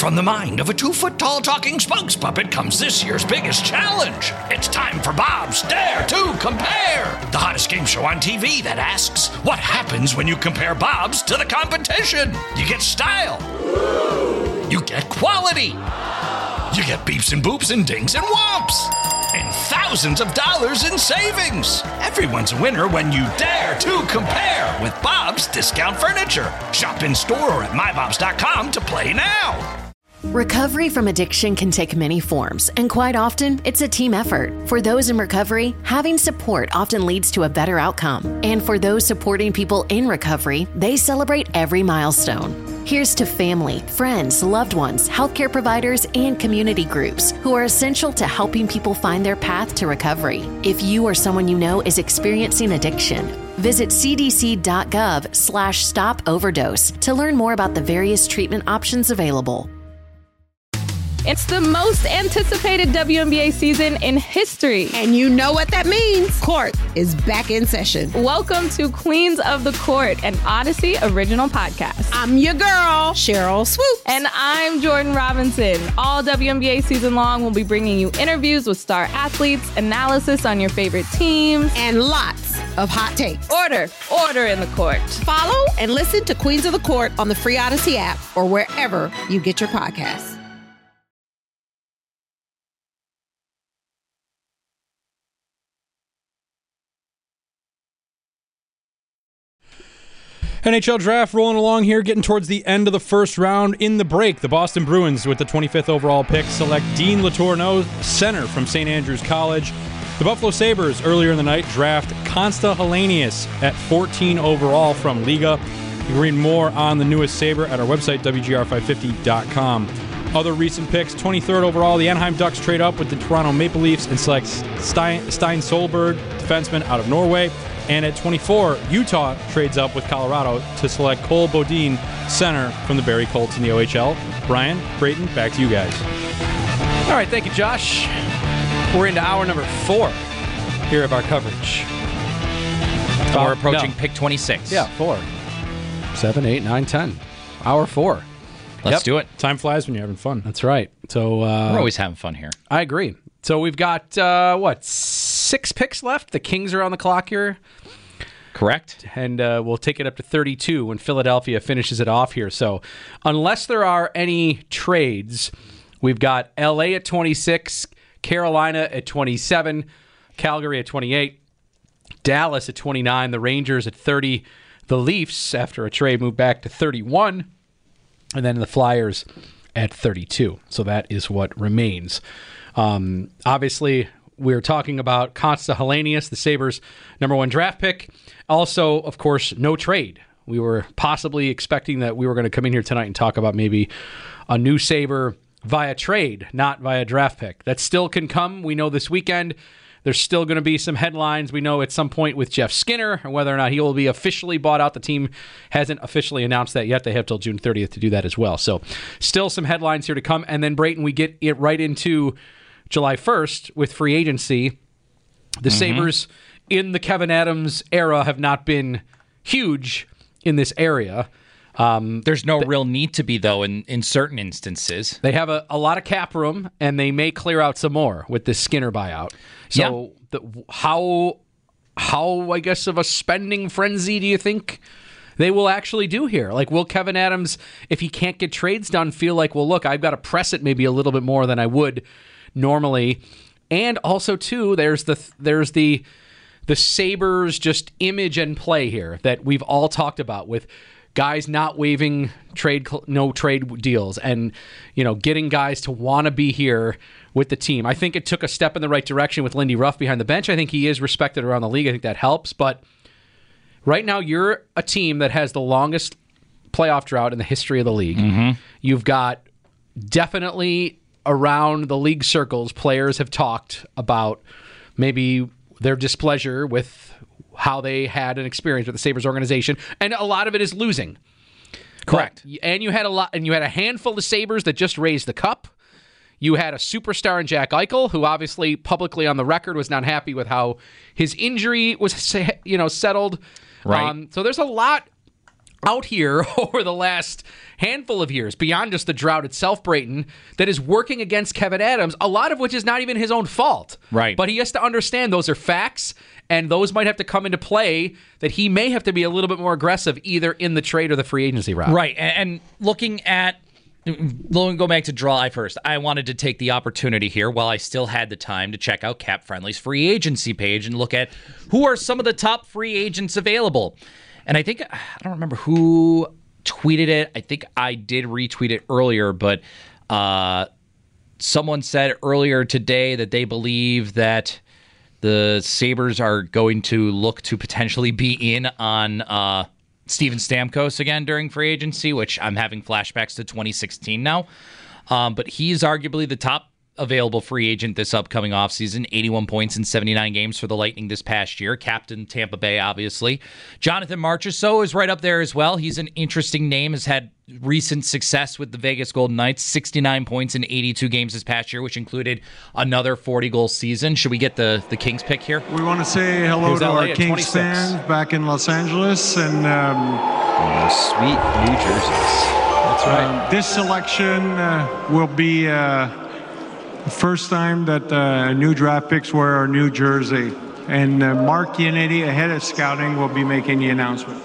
from the mind of a 2-foot-tall talking spokes puppet comes this year's biggest challenge. It's time for Bob's Dare to Compare, the hottest game show on TV that asks, what happens when you compare Bobs to the competition? You get style. You get quality. You get beeps and boops and dings and whomps. And thousands of dollars in savings. Everyone's a winner when you dare to compare with Bob's Discount Furniture. Shop in store or at mybobs.com to play now. Recovery from addiction can take many forms, and quite often, it's a team effort. For those in recovery, having support often leads to a better outcome. And for those supporting people in recovery, they celebrate every milestone. Here's to family, friends, loved ones, healthcare providers, and community groups who are essential to helping people find their path to recovery. If you or someone you know is experiencing addiction, visit cdc.gov/stop overdose to learn more about the various treatment options available. It's the most anticipated WNBA season in history. And you know what that means. Court is back in session. Welcome to Queens of the Court, an Odyssey original podcast. I'm your girl, Cheryl Swoops. And I'm Jordan Robinson. All WNBA season long, we'll be bringing you interviews with star athletes, analysis on your favorite teams, and lots of hot takes. Order in the court. Follow and listen to Queens of the Court on the free Odyssey app or wherever you get your podcasts. NHL draft rolling along here, getting towards the end of the first round. In the break, the Boston Bruins, with the 25th overall pick, select Dean Letourneau, center from St. Andrews College. The Buffalo Sabres, earlier in the night, draft Consta Helenius at 14 overall from Liga. You can read more on the newest Sabre at our website, WGR550.com. Other recent picks, 23rd overall, the Anaheim Ducks trade up with the Toronto Maple Leafs and select Stein Solberg, defenseman out of Norway. And at 24, Utah trades up with Colorado to select Cole Bodine, center from the Barrie Colts in the OHL. Brian, Brayton, back to you guys. All right, thank you, Josh. We're into hour number 4 here of our coverage. And we're approaching pick 26. Yeah, 4. 7, 8, 9, 10. Hour 4. Let's do it. Time flies when you're having fun. That's right. So we're always having fun here. I agree. So we've got, 6 picks left? The Kings are on the clock here. Correct. And we'll take it up to 32 when Philadelphia finishes it off here. So unless there are any trades, we've got LA at 26, Carolina at 27, Calgary at 28, Dallas at 29, the Rangers at 30, the Leafs, after a trade, move back to 31, and then the Flyers at 32. So that is what remains. Obviously, we're talking about Consta Helenius, the Sabres' #1 draft pick. Also, of course, no trade. We were possibly expecting that we were going to come in here tonight and talk about maybe a new Sabre via trade, not via draft pick. That still can come. We know this weekend there's still going to be some headlines. We know at some point with Jeff Skinner, and whether or not he will be officially bought out. The team hasn't officially announced that yet. They have till June 30th to do that as well. So still some headlines here to come. And then, Brayton, we get it right into July 1st with free agency. The Sabres in the Kevin Adams era have not been huge in this area. There's no real need to be, though, in certain instances. They have a lot of cap room, and they may clear out some more with this Skinner buyout. So how, I guess, of a spending frenzy do you think they will actually do here? Like, will Kevin Adams, if he can't get trades done, feel like, well, look, I've got to press it maybe a little bit more than I would normally? And also, too, there's the Sabres just image and play here that we've all talked about with guys not waiving no trade deals and, getting guys to want to be here with the team. I think it took a step in the right direction with Lindy Ruff behind the bench. I think he is respected around the league. I think that helps. But right now, you're a team that has the longest playoff drought in the history of the league. Mm-hmm. You've got definitely around the league circles, players have talked about maybe their displeasure with how they had an experience with the Sabres organization, and a lot of it is losing. Correct. And you had a handful of Sabres that just raised the cup. You had a superstar in Jack Eichel, who obviously publicly on the record was not happy with how his injury was, settled. Right. So there's a lot out here over the last handful of years, beyond just the drought itself, Brayton, that is working against Kevin Adams, a lot of which is not even his own fault. Right. But he has to understand those are facts, and those might have to come into play, that he may have to be a little bit more aggressive either in the trade or the free agency route. Right. And looking at, go back to July 1st, I wanted to take the opportunity here while I still had the time to check out Cap Friendly's free agency page and look at who are some of the top free agents available. And I think, I don't remember who tweeted it. I think I did retweet it earlier, but someone said earlier today that they believe that the Sabres are going to look to potentially be in on Steven Stamkos again during free agency, which I'm having flashbacks to 2016 now. But he's arguably the top available free agent this upcoming offseason. 81 points in 79 games for the Lightning this past year. Captain Tampa Bay, obviously. Jonathan Marchessault is right up there as well. He's an interesting name, has had recent success with the Vegas Golden Knights. 69 points in 82 games this past year, which included another 40-goal season. Should we get the Kings pick here? We want to say hello to our Kings fans back in Los Angeles and sweet New Jerseys. That's right. This selection will be the first time that new draft picks wear a new jersey. And Mark Yannetti, ahead of scouting, will be making the announcement.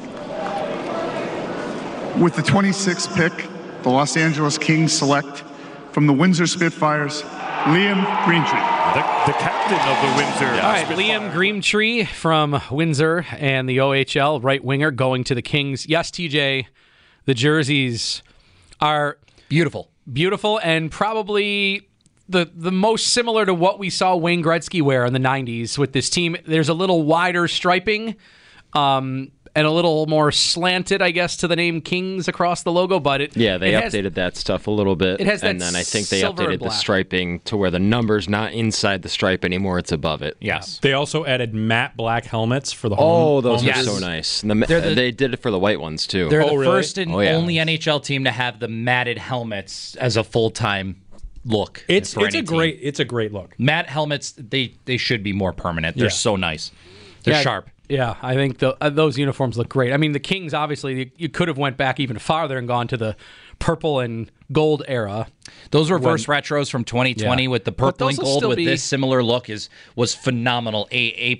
With the 26th pick, the Los Angeles Kings select from the Windsor Spitfires, Liam Greentree. The captain of the Windsor. All right, Liam Greentree from Windsor and the OHL right winger going to the Kings. Yes, TJ, the jerseys are beautiful and probably the most similar to what we saw Wayne Gretzky wear in the 90s with this team. There's a little wider striping and a little more slanted, I guess, to the name Kings across the logo. But they updated that stuff a little bit. It has that, and then I think they silver updated and black the striping to where the number's not inside the stripe anymore; it's above it. Yes. They also added matte black helmets for the home. Oh, those home are so nice. They did it for the white ones too. They're the really? first and only NHL team to have the matted helmets as a full-time look. It's a great look. Matte helmets, they should be more permanent. They're so nice. They're sharp. Yeah, I think those uniforms look great. I mean, the Kings, obviously, you could have went back even farther and gone to the purple and gold era. Those were first retros from 2020 with the purple and gold with this similar look was phenomenal. A++++++.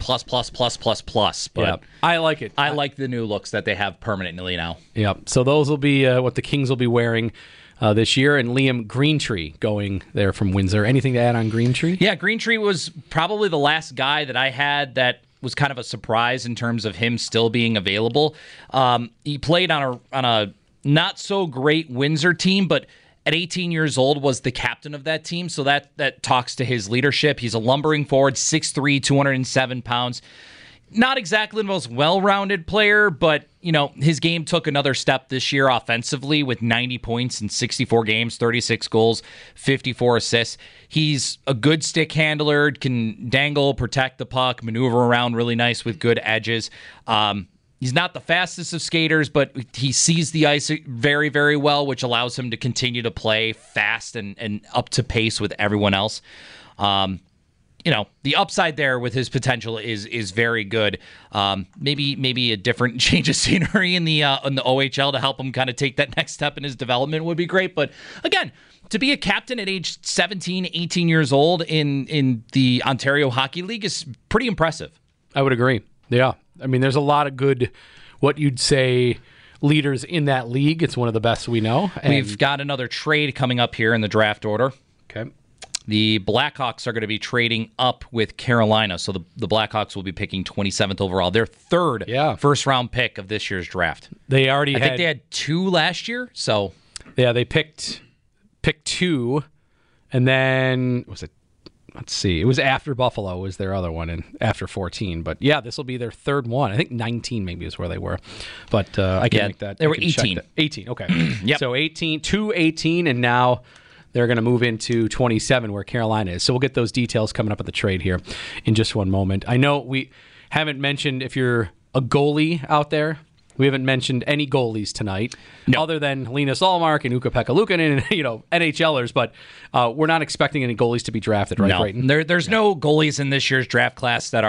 But I like it. I like the new looks that they have permanently now. Yeah, so those will be what the Kings will be wearing this year, and Liam Greentree going there from Windsor. Anything to add on Greentree? Yeah, Greentree was probably the last guy that I had that was kind of a surprise in terms of him still being available. He played on a not so great Windsor team, but at 18 years old was the captain of that team, so that talks to his leadership. He's a lumbering forward, 6'3", 207 pounds. Not exactly the most well-rounded player, but his game took another step this year offensively with 90 points in 64 games, 36 goals, 54 assists. He's a good stick handler, can dangle, protect the puck, maneuver around really nice with good edges. He's not the fastest of skaters, but he sees the ice very, very well, which allows him to continue to play fast and up to pace with everyone else. The upside there with his potential is very good. Maybe a different change of scenery in the OHL to help him kind of take that next step in his development would be great. But again, to be a captain at age 17, 18 years old in the Ontario Hockey League is pretty impressive. I would agree. Yeah. I mean, there's a lot of good, what you'd say, leaders in that league. It's one of the best we know. And we've got another trade coming up here in the draft order. Okay. The Blackhawks are going to be trading up with Carolina, so the Blackhawks will be picking 27th overall. Their third first-round pick of this year's draft. I think they had 2 last year, so... Yeah, they picked 2, and then... Let's see. It was after Buffalo was their other one, and after 14. But, yeah, this will be their third one. I think 19 maybe is where they were. But I can make that. They were 18. 18, okay. Yep. So 18, and now... They're going to move into 27 where Carolina is. So we'll get those details coming up at the trade here in just one moment. I know we haven't mentioned, if you're a goalie out there, we haven't mentioned any goalies tonight other than Linus Ullmark and Ukko-Pekka Luukkonen and NHLers, but we're not expecting any goalies to be drafted, right, Brayton? There's no goalies in this year's draft class that are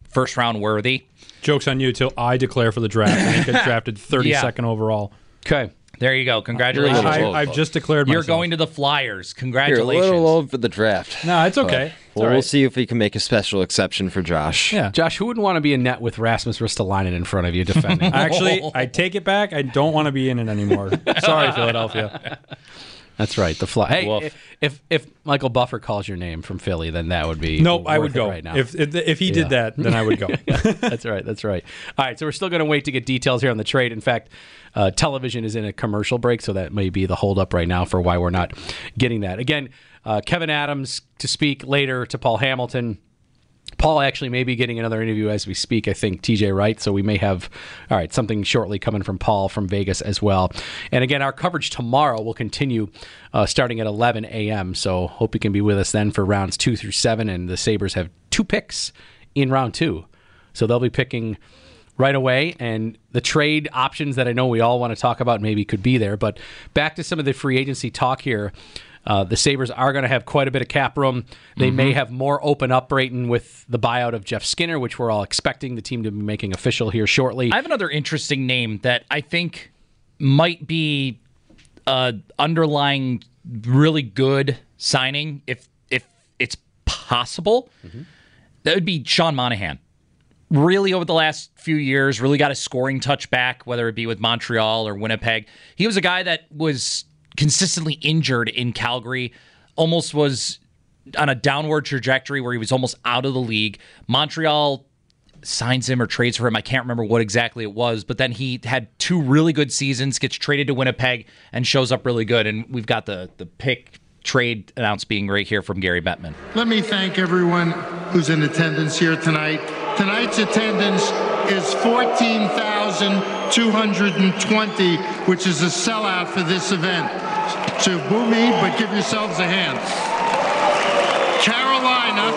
first round worthy. Joke's on you till I declare for the draft. And he gets drafted 32nd overall. Okay. There you go. Congratulations. I've just declared myself. You're going to the Flyers. Congratulations. You're a little old for the draft. No, it's okay. We'll see if we can make a special exception for Josh. Yeah. Josh, who wouldn't want to be in net with Rasmus Ristolainen in front of you defending? Actually, I take it back. I don't want to be in it anymore. Sorry, Philadelphia. That's right. The Fly. Hey, if Michael Buffer calls your name from Philly, then that would be nope. I would go right now. If he did that, then I would go. That's right. That's right. All right. So we're still going to wait to get details here on the trade. In fact, television is in a commercial break, so that may be the holdup right now for why we're not getting that. Again, Kevin Adams to speak later to Paul Hamilton. Paul actually may be getting another interview as we speak, I think, TJ Wright. So we may have, something shortly coming from Paul from Vegas as well. And again, our coverage tomorrow will continue starting at 11 a.m. So hope you can be with us then for rounds 2 through 7. And the Sabres have 2 picks in round 2. So they'll be picking right away. And the trade options that I know we all want to talk about maybe could be there. But back to some of the free agency talk here. The Sabres are going to have quite a bit of cap room. They may have more open up, Brayton, with the buyout of Jeff Skinner, which we're all expecting the team to be making official here shortly. I have another interesting name that I think might be underlying really good signing if it's possible. That would be Sean Monahan. Really, over the last few years, really got a scoring touch back, whether it be with Montreal or Winnipeg. He was a guy that was consistently injured in Calgary, almost was on a downward trajectory where he was almost out of the league. Montreal signs him or trades for him. I can't remember what exactly it was, but then he had 2 really good seasons, gets traded to Winnipeg, and shows up really good. And we've got the pick trade announced being right here from Gary Bettman. Let me thank everyone who's in attendance here tonight. Tonight's attendance is 14,220, which is a sellout for this event. So boo me, but give yourselves a hand. Carolina.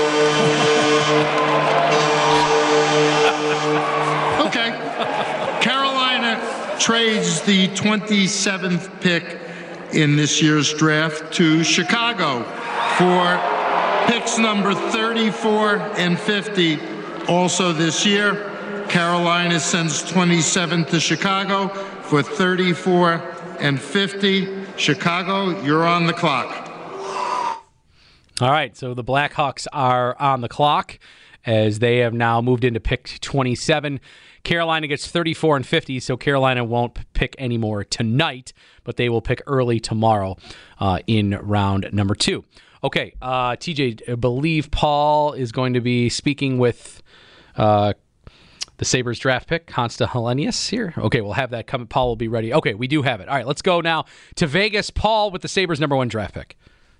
Okay. Carolina trades the 27th pick in this year's draft to Chicago for picks number 34 and 50. Also this year, Carolina sends 27 to Chicago for 34 and 50. Chicago, you're on the clock. All right, so the Blackhawks are on the clock as they have now moved into pick 27. Carolina gets 34 and 50, so Carolina won't pick anymore tonight, but they will pick early tomorrow in round number 2. Okay, TJ, I believe Paul is going to be speaking with the Sabres draft pick, Konsta Helenius here. Okay, we'll have that coming. Paul will be ready. Okay, we do have it. All right, let's go now to Vegas. Paul with the Sabres number 1 draft pick.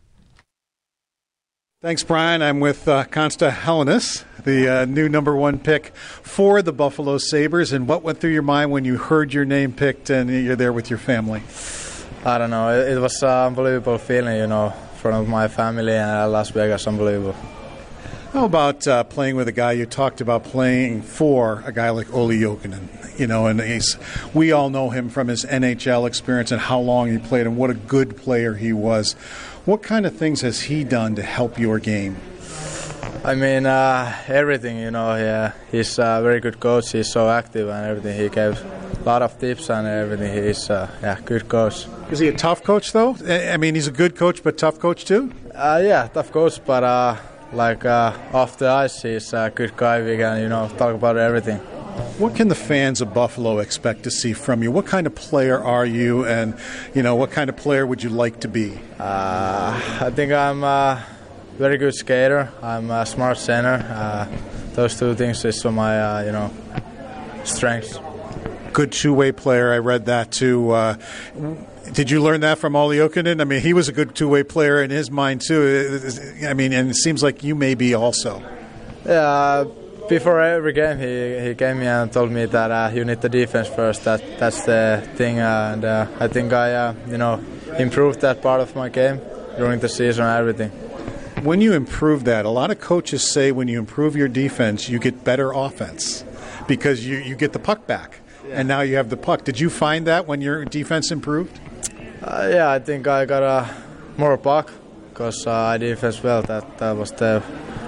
Thanks, Brian. I'm with Konsta Helenius, the new number 1 pick for the Buffalo Sabres. And what went through your mind when you heard your name picked and you're there with your family? I don't know. It was an unbelievable feeling, in front of my family and Las Vegas. Unbelievable. How about playing with a guy you talked about playing for, a guy like Olli Jokinen? And we all know him from his NHL experience and how long he played and what a good player he was. What kind of things has he done to help your game? I mean, everything, Yeah, he's a very good coach. He's so active and everything. He gave a lot of tips and everything. He's good coach. Is he a tough coach, though? I mean, he's a good coach, but tough coach, too? Yeah, tough coach, but off the ice, he's a good guy. We can, talk about everything. What can the fans of Buffalo expect to see from you? What kind of player are you, and, what kind of player would you like to be? I think I'm a very good skater. I'm a smart center. Those 2 things is my, strengths. Good two-way player. I read that, too. Did you learn that from Olli Jokinen? I mean, he was a good two-way player in his mind, too. I mean, and it seems like you may be also. Yeah, before every game, he came me and told me that you need the defense first. That's the thing, and I think I, improved that part of my game during the season and everything. When you improve that, a lot of coaches say when you improve your defense, you get better offense because you get the puck back, and now you have the puck. Did you find that when your defense improved? Yeah, I think I got more puck because I defense well. That was the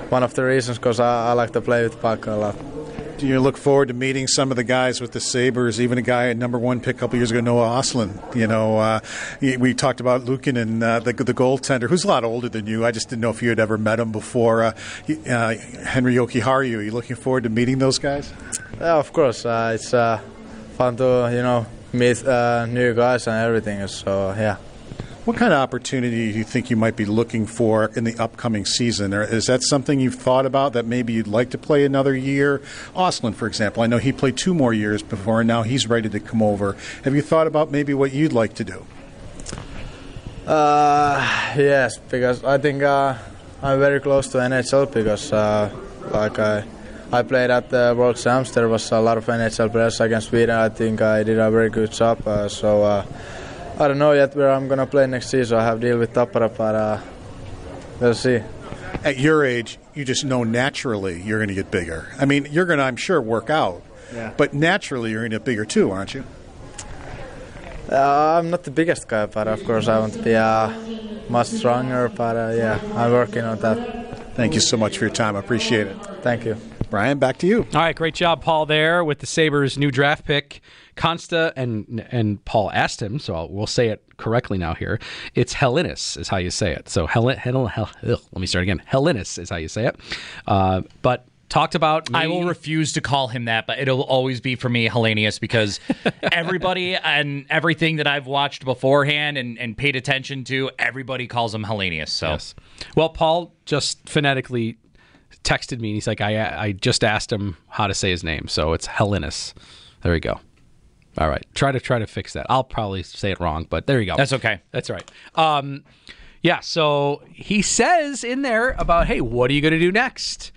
one of the reasons because I like to play with puck a lot. Do you look forward to meeting some of the guys with the Sabres, even a guy at number 1 pick a couple years ago, Noah Ostlund? We talked about Luukkonen, the goaltender, who's a lot older than you. I just didn't know if you had ever met him before. Henri Jokiharju, are you looking forward to meeting those guys? Yeah, of course. It's fun to, meet new guys and everything. So, yeah. What kind of opportunity do you think you might be looking for in the upcoming season? Or is that something you've thought about, that maybe you'd like to play another year? Ostlund, for example, I know he played 2 more years before, and now he's ready to come over. Have you thought about maybe what you'd like to do? Yes, because I think I'm very close to NHL because I played at the World Champs. There was a lot of NHL players against Sweden. I think I did a very good job. I don't know yet where I'm going to play next season. I have to deal with Tappara, but we'll see. At your age, you just know naturally you're going to get bigger. I mean, you're going to, I'm sure, work out. Yeah. But naturally you're going to get bigger too, aren't you? I'm not the biggest guy, but of course I want to be much stronger. But I'm working on that. Thank you so much for your time. I appreciate it. Thank you. Brian, back to you. All right, great job, Paul, there with the Sabres' new draft pick. Consta, and Paul asked him, so we'll say it correctly now here. It's Helenius is how you say it. So let me start again. Helenius is how you say it. But talked about me. I will refuse to call him that, but it'll always be for me Helenius, because everybody and everything that I've watched beforehand and paid attention to, everybody calls him Helenius. So, yes. Well, Paul just phonetically texted me, and he's like, I just asked him how to say his name, so it's Helenius. There you go. All right, try to fix that. I'll probably say it wrong, but there you go. That's okay. That's all right. Yeah, so he says in there about, hey, what are you going to do next?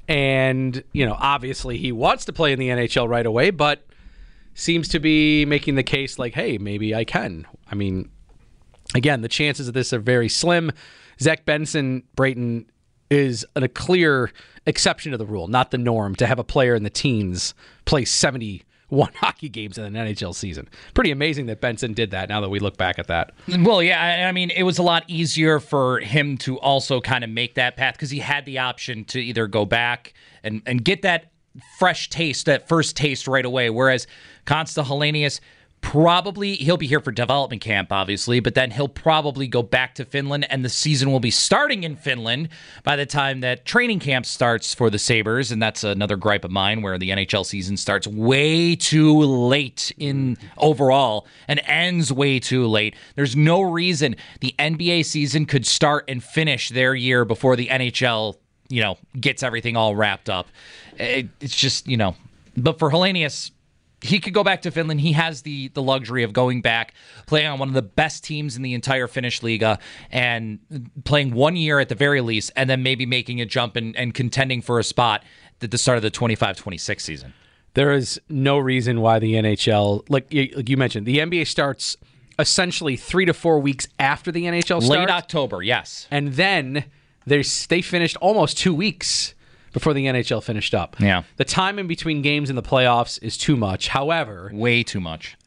And, obviously he wants to play in the NHL right away, but seems to be making the case like, hey, maybe I can. I mean, again, the chances of this are very slim. Zach Benson, Brayton, is a clear exception to the rule, not the norm, to have a player in the teens play 71 hockey games in an NHL season. Pretty amazing that Benson did that now that we look back at that. Well, yeah, I mean, it was a lot easier for him to also kind of make that path because he had the option to either go back and get that fresh taste, that first taste right away, whereas Consta Helenius, probably he'll be here for development camp, obviously, but then he'll probably go back to Finland, and the season will be starting in Finland by the time that training camp starts for the Sabres, and that's another gripe of mine, where the NHL season starts way too late in overall and ends way too late. There's no reason the NBA season could start and finish their year before the NHL, gets everything all wrapped up. It's just, but for Helenius, he could go back to Finland. He has the luxury of going back, playing on one of the best teams in the entire Finnish Liga, and playing 1 year at the very least, and then maybe making a jump and contending for a spot at the start of the 25-26 season. There is no reason why the NHL, like you mentioned, the NBA starts essentially 3 to 4 weeks after the NHL starts. Late October, yes. And then they finished almost 2 weeks before the NHL finished up. Yeah. The time in between games in the playoffs is too much. However, way too much.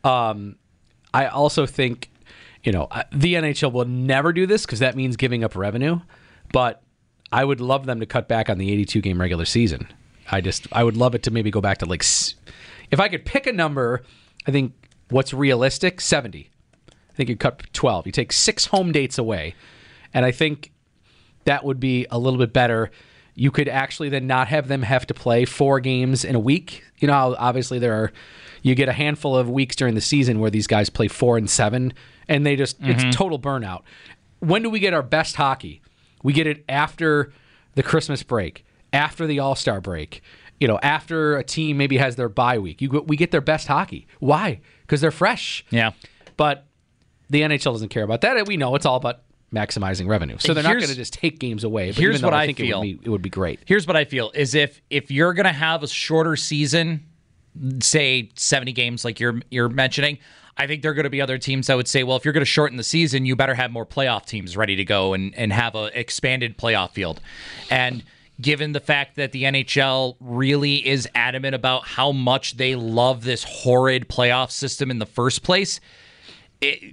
I also think, the NHL will never do this because that means giving up revenue. But I would love them to cut back on the 82-game regular season. I would love it to maybe go back to if I could pick a number, I think what's realistic, 70. I think you cut 12. You take 6 home dates away. And I think that would be a little bit better. You could actually then not have them have to play 4 games in a week. Obviously you get a handful of weeks during the season where these guys play 4 and 7, and they just, it's total burnout. When do we get our best hockey? We get it after the Christmas break, after the All-Star break, after a team maybe has their bye week. We get their best hockey. Why? Because they're fresh. Yeah. But the NHL doesn't care about that. We know it's all about maximizing revenue. So they're not going to just take games away. But here's what I think feel. It would be great. Here's what I feel is if you're going to have a shorter season, say 70 games like you're mentioning, I think there are going to be other teams that would say, well, if you're going to shorten the season, you better have more playoff teams ready to go and have an expanded playoff field. And given the fact that the NHL really is adamant about how much they love this horrid playoff system in the first place,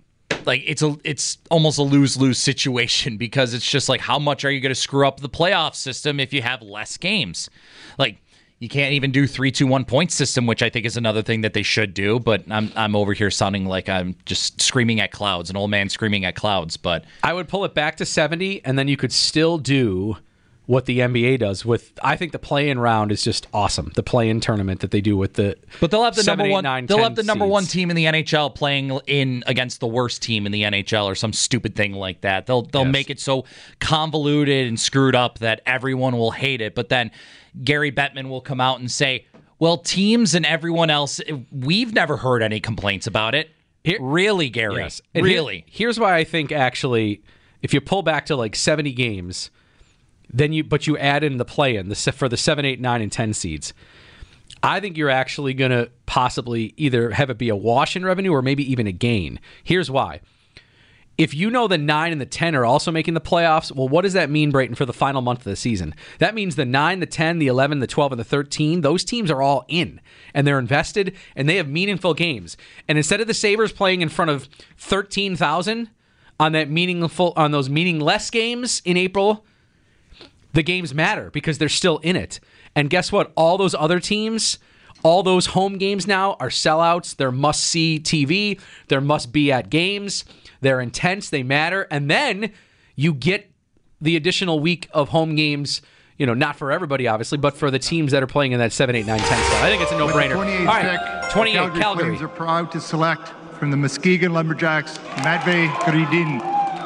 like it's almost a lose-lose situation because it's just like, how much are you going to screw up the playoff system if you have less games? Like, you can't even do 3-2-1 point system, which I think is another thing that they should do. But I'm over here sounding like I'm just screaming at clouds, an old man screaming at clouds. But I would pull it back to 70, and then you could still do what the NBA does with. I think the play-in round is just awesome. The play-in tournament that they do with the. But they'll have the 7, number 8, one. 9, they'll 10 have the number one seeds. team in the NHL playing in against the worst team in the NHL or some stupid thing like that. They'll make it so convoluted and screwed up that everyone will hate it. But then Gary Bettman will come out and say, "Well, teams and everyone else, we've never heard any complaints about it." Really, Gary? Yes. And really? Here's why I think actually, if you pull back to like 70 games. Then you add in the play-in for the 7, 8, 9, and 10 seeds. I think you're actually going to possibly either have it be a wash in revenue or maybe even a gain. Here's why. If you know the 9 and the 10 are also making the playoffs, well, what does that mean, Brayton, for the final month of the season? That means the 9, the 10, the 11, the 12, and the 13, those teams are all in, and they're invested, and they have meaningful games. And instead of the Sabres playing in front of 13,000 on those meaningless games in April, the games matter because they're still in it. And guess what? All those other teams, all those home games now are sellouts. They're must-see TV. They're must-be-at games. They're intense. They matter. And then you get the additional week of home games, not for everybody, obviously, but for the teams that are playing in that 7, 8, 9, 10 spot. I think it's a no-brainer. All right, 28, Calgary. Flames are proud to select from the Muskegon Lumberjacks, Matvei Gridin.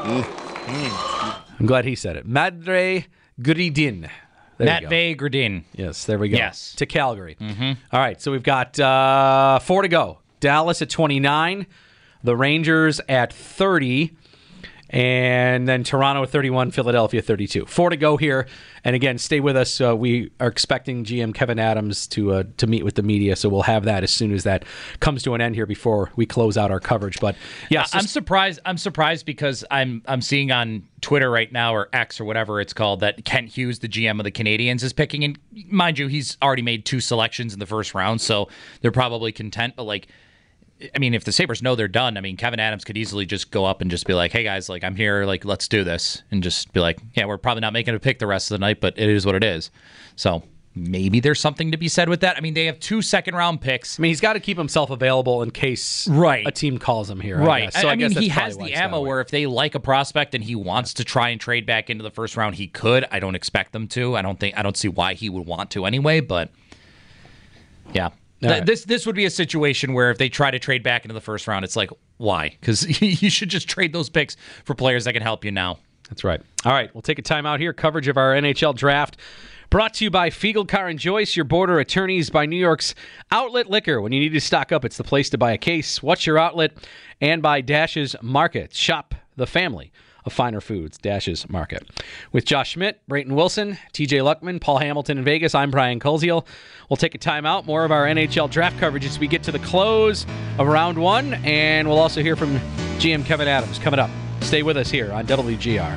I'm glad he said it. Matvei Gridin. Matvei Gridin. Yes, there we go. Yes. To Calgary. Mm-hmm. All right, so we've got 4 to go. Dallas at 29, the Rangers at 30, and then Toronto at 31, Philadelphia 32. 4 to go here. And again, stay with us. We are expecting GM Kevin Adams to meet with the media, so we'll have that as soon as that comes to an end here before we close out our coverage. But yes, I'm surprised because I'm seeing on Twitter right now, or X or whatever it's called, that Kent Hughes, the GM of the Canadiens, is picking. And mind you, he's already made 2 selections in the first round, so they're probably content. But if the Sabres know they're done, Kevin Adams could easily just go up and just be like, "Hey guys, I'm here, let's do this," and just be like, "Yeah, we're probably not making a pick the rest of the night, but it is what it is." So maybe there's something to be said with that. They have 2 second-round picks. he's got to keep himself available in case a team calls him here. Right. So I guess he has the ammo where if they like a prospect and he wants to try and trade back into the first round, he could. I don't expect them to. I don't see why he would want to anyway, but yeah. Right. This would be a situation where if they try to trade back into the first round, it's like, why? Because you should just trade those picks for players that can help you now. That's right. All right, we'll take a time out here. Coverage of our NHL draft brought to you by Fiegel Car & Joyce, your border attorneys, by New York's Outlet Liquor. When you need to stock up, it's the place to buy a case. What's your outlet? And by Dash's Market. Shop the family of finer foods, Dash's Market. With Josh Schmidt, Brayton Wilson, TJ Luckman, Paul Hamilton in Vegas, I'm Brian Koziel. We'll take a time out. More of our NHL draft coverage as we get to the close of round 1, and we'll also hear from GM Kevin Adams coming up. Stay with us here on WGR.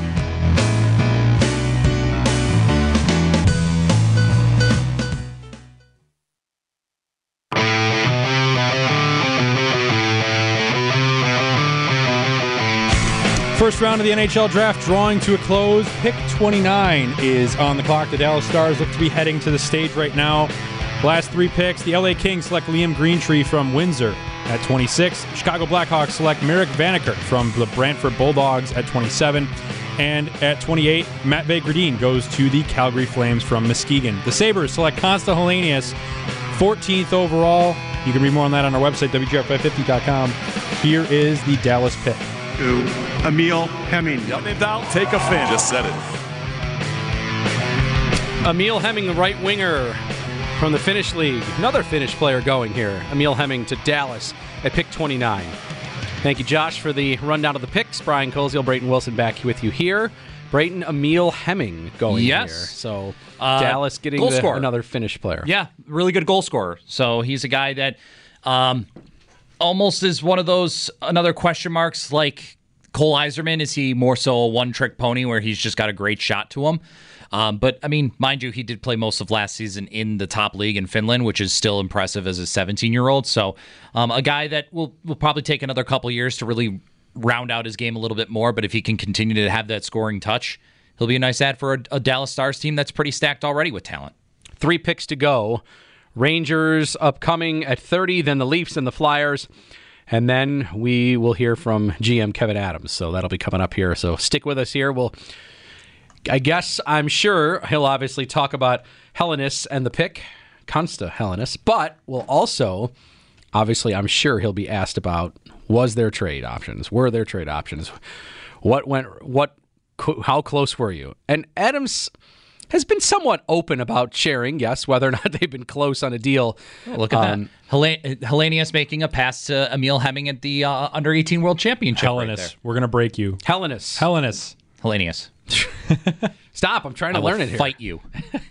First round of the NHL draft drawing to a close. Pick 29 is on the clock. The Dallas Stars look to be heading to the stage right now. Last 3 picks, the LA Kings select Liam Greentree from Windsor at 26. Chicago Blackhawks select Marek Vaneker from the Brantford Bulldogs at 27. And at 28, Matvei Gridin goes to the Calgary Flames from Muskegon. The Sabres select Konsta Helenius, 14th overall. You can read more on that on our website, WGR550.com. Here is the Dallas pick. Emil Hemming. Named out, take a fin. Just said it. Emil Hemming, the right winger from the Finnish League. Another Finnish player going here. Emil Hemming to Dallas at pick 29. Thank you, Josh, for the rundown of the picks. Brian Koziel, Brayton Wilson back with you here. Brayton, Emil Hemming going here. So Dallas getting another Finnish player. Yeah, really good goal scorer. So he's a guy that almost is one of those another question marks like Cole Yzerman. Is he more so a one-trick pony where he's just got a great shot to him? But, mind you, he did play most of last season in the top league in Finland, which is still impressive as a 17-year-old. So a guy that will probably take another couple years to really round out his game a little bit more. But if he can continue to have that scoring touch, he'll be a nice add for a Dallas Stars team that's pretty stacked already with talent. 3 picks to go. Rangers upcoming at 30, then the Leafs and the Flyers. And then we will hear from GM Kevyn Adams. So that'll be coming up here. So stick with us here. I'm sure he'll obviously talk about Helenius and the pick, Konsta Helenius. But we'll also, obviously, I'm sure he'll be asked about, were there trade options? How close were you? And Adams has been somewhat open about sharing, yes, whether or not they've been close on a deal. Look at that. Helenius making a pass to Emil Hemming at the Under-18 World Championship. Helenius. Right there. We're going to break you. Helenius. Stop. I'm trying to learn it here. Fight you.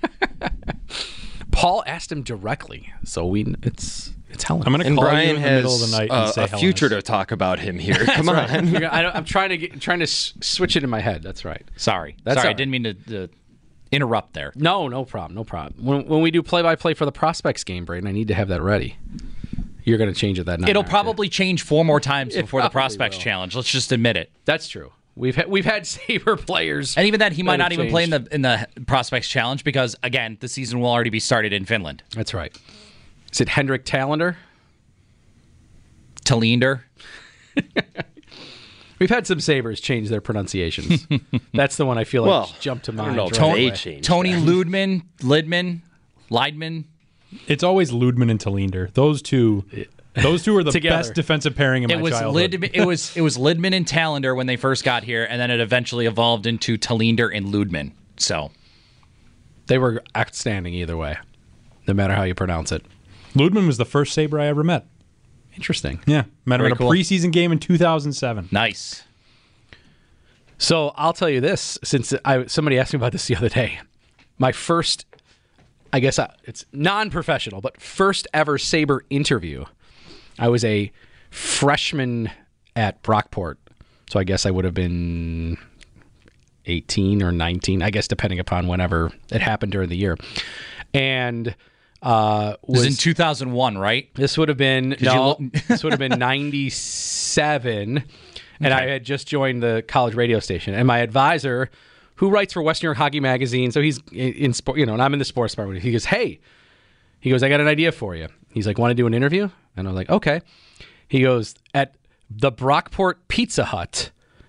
Paul asked him directly, so it's Helenius. I'm going to call you in the middle of the night and say a future to talk about him here. Come on. Right. I'm trying to switch it in my head. That's right. Sorry. That's I didn't mean to interrupt there. No problem. When we do play-by-play for the prospects game, Braden, I need to have that ready. You're going to change it that night. It'll probably change 4 more times before the prospects challenge. Let's just admit it. That's true. We've had Sabre players, and even that he might not even play in the prospects challenge because again the season will already be started in Finland. That's right. Is it Henrik Talinder? We've had some Sabres change their pronunciations. That's the one I feel like jumped to mind. Tony Lidman. It's always Ludman and Talinder. Those two are the best defensive pairing in my childhood. It was Lidman and Talinder when they first got here, and then it eventually evolved into Talinder and Ludman. So they were outstanding either way, no matter how you pronounce it. Ludman was the first Sabre I ever met. Interesting. Yeah, met him at a preseason game in 2007. Nice. So I'll tell you this, since somebody asked me about this the other day. My first, I guess it's non-professional, but first ever Sabre interview. I was a freshman at Brockport, so I guess I would have been 18 or 19, I guess depending upon whenever it happened during the year. And it was in 2001, right? This would have been this would have been 97, and I had just joined the college radio station. And my advisor, who writes for Western New York Hockey Magazine, so he's in sport, and I'm in the sports department. He goes, "Hey," he goes, "I got an idea for you." He's like, "Want to do an interview?" And I was like, "Okay." He goes, "At the Brockport Pizza Hut,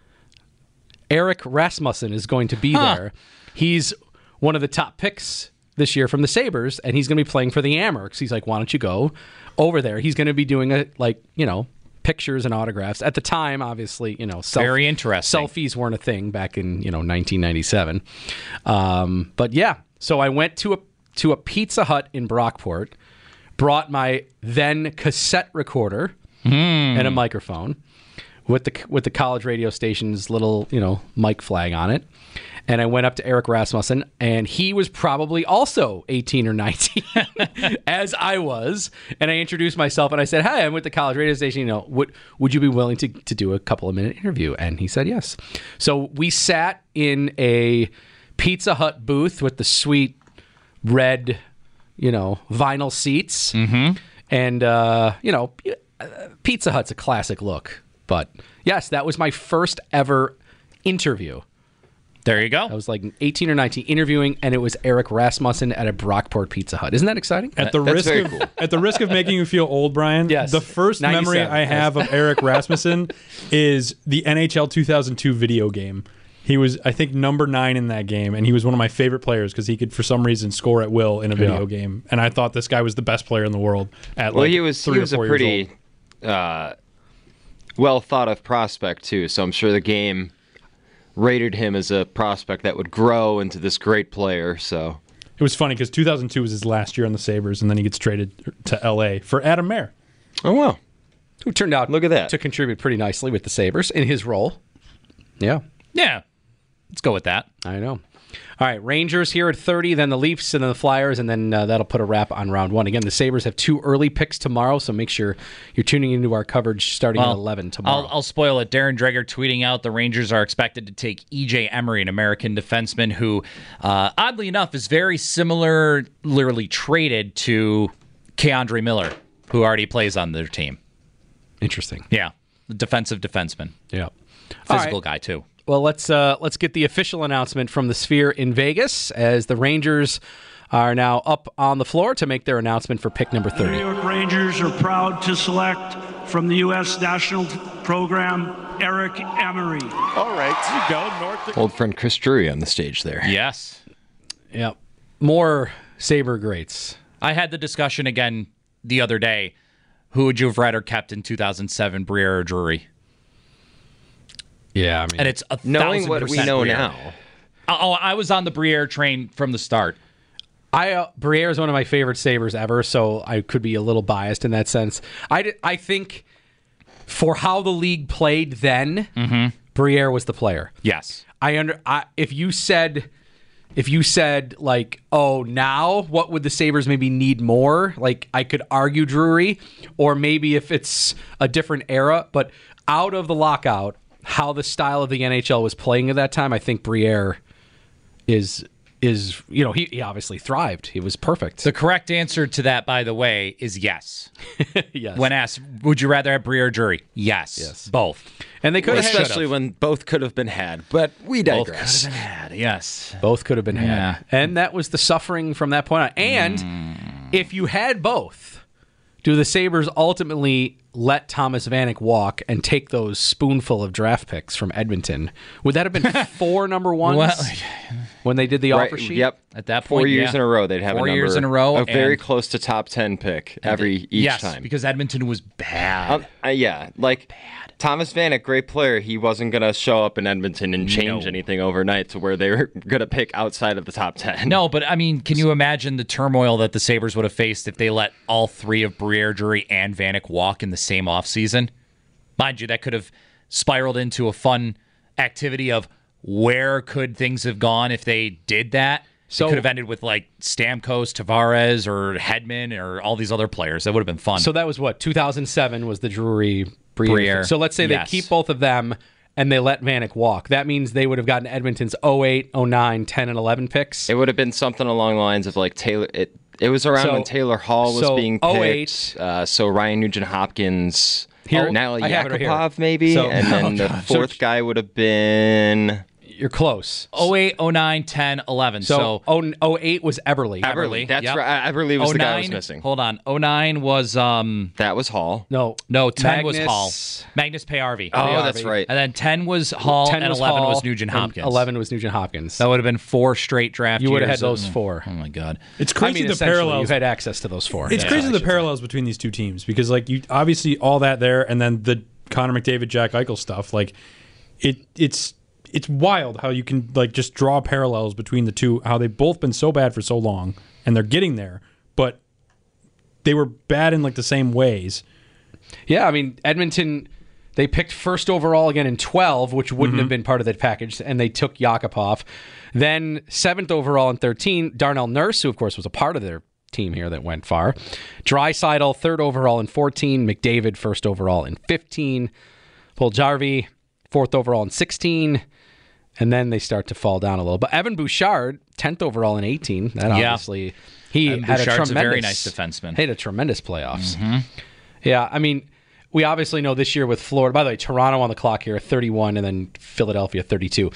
Eric Rasmussen is going to be there. He's one of the top picks this year from the Sabres, and he's going to be playing for the Amherst." He's like, "Why don't you go over there?" He's going to be doing pictures and autographs. At the time, obviously, very interesting. Selfies weren't a thing back in 1997. But yeah, so I went to a Pizza Hut in Brockport, brought my then cassette recorder and a microphone with the college radio station's little mic flag on it. And I went up to Eric Rasmussen, and he was probably also 18 or 19, as I was. And I introduced myself, and I said, "Hi, I'm with the college radio station. Would you be willing to do a couple of minute interview?" And he said yes. So we sat in a Pizza Hut booth with the sweet red, vinyl seats. Mm-hmm. And, Pizza Hut's a classic look. But yes, that was my first ever interview. There you go. I was like 18 or 19 interviewing, and it was Eric Rasmussen at a Brockport Pizza Hut. Isn't that exciting? At the risk of making you feel old, Brian, yes. The first memory I have of Eric Rasmussen is the NHL 2002 video game. He was, I think, number 9 in that game, and he was one of my favorite players because he could, for some reason, score at will in a video game. And I thought this guy was the best player in the world at he was a pretty well thought of prospect too. So I'm sure the game rated him as a prospect that would grow into this great player. So it was funny because 2002 was his last year on the Sabres, and then he gets traded to LA for Adam Mayer. Oh wow, who turned out to contribute pretty nicely with the Sabres in his role. Yeah. Let's go with that. I know. All right, Rangers here at 30, then the Leafs, and then the Flyers, and then that'll put a wrap on round 1. Again, the Sabres have 2 early picks tomorrow, so make sure you're tuning into our coverage starting at 11 tomorrow. I'll spoil it. Darren Dreger tweeting out the Rangers are expected to take E.J. Emery, an American defenseman who, oddly enough, is very similarly traded to Keandre Miller, who already plays on their team. Interesting. Yeah. defensive defenseman. Yeah. Physical guy, too. Well, let's get the official announcement from the Sphere in Vegas as the Rangers are now up on the floor to make their announcement for pick number 30. The New York Rangers are proud to select from the U.S. National Program Eric Emery. All right, you go, North. Old friend Chris Drury on the stage there. Yes. Yep. More Sabre greats. I had the discussion again the other day. Who would you have rather kept in 2007, Briere or Drury? Yeah, I mean, and it's knowing what we know Briere. now. Oh, I was on the Briere train from the start. Briere is one of my favorite Sabres ever, so I could be a little biased in that sense. I think for how the league played then, Briere was the player. Yes. If you said like, oh, now what would the Sabres maybe need more? Like, I could argue Drury, or maybe if it's a different era, but out of the lockout, how the style of the NHL was playing at that time, I think Briere is he obviously thrived. He was perfect. The correct answer to that, by the way, is yes. Yes. When asked, would you rather have Briere or Drury? Yes. Both. And they could have especially when both could have been had, but we digress. Both could have been had, yes. Both could have been had. And that was the suffering from that point on. And if you had both, do the Sabres ultimately let Thomas Vanek walk and take those spoonful of draft picks from Edmonton? Would that have been 4 number ones when they did the offer sheet? Yep. At that point, 4 years in a row, they'd have 4 years in a row, a very close to top 10 pick each time. Because Edmonton was bad. Bad. Thomas Vanek, great player. He wasn't going to show up in Edmonton and change anything overnight to where they were going to pick outside of the top 10. No, but I mean, can you imagine the turmoil that the Sabres would have faced if they let all 3 of Briere, Drury, and Vanek walk in the same offseason? Mind you, that could have spiraled into a fun activity of where could things have gone if they did that. So it could have ended with like Stamkos, Tavares, or Hedman, or all these other players. That would have been fun. So that was what, 2007 was the Drury Briere. So let's say they keep both of them and they let Vanek walk. That means they would have gotten Edmonton's 08, 09, 10, and 11 picks. It would have been something along the lines of like Taylor. It was around when Taylor Hall was being picked. So Ryan Nugent-Hopkins, Nail Yakupov maybe, and then the fourth guy would have been. You're close. 08, 09, 10, 11. So 08 was Eberle. That's right. Eberle was the guy I was missing. Hold on. 09 was... that was Hall. No, 10 was Hall. Magnus Payarvi. Oh, that's right. And then 10 was Hall, 10 and 11 was Nugent-Hopkins. 11 was Nugent-Hopkins. That would have been 4 straight draft years. You would have had those 4. Oh, my God. It's crazy the parallels. You had access to those 4. It's crazy the parallels between these two teams because, like, you obviously all that there and then the Connor McDavid, Jack Eichel stuff. Like, it's wild how you can like just draw parallels between the two, how they've both been so bad for so long and they're getting there, but they were bad in like the same ways. Yeah, I mean, Edmonton, they picked first overall again in 12, which wouldn't have been part of that package, and they took Yakupov. Then 7th overall in 13, Darnell Nurse, who of course was a part of their team here that went far. Draisaitl, 3rd overall in 14, McDavid, 1st overall in 15, Puljujarvi, 4th overall in 16, and then they start to fall down a little. But Evan Bouchard, 10th overall in 18. That obviously, he had a very nice defenseman. He had a tremendous playoffs. Yeah, I mean, we obviously know this year with Florida. By the way, Toronto on the clock here, 31, and then Philadelphia, 32.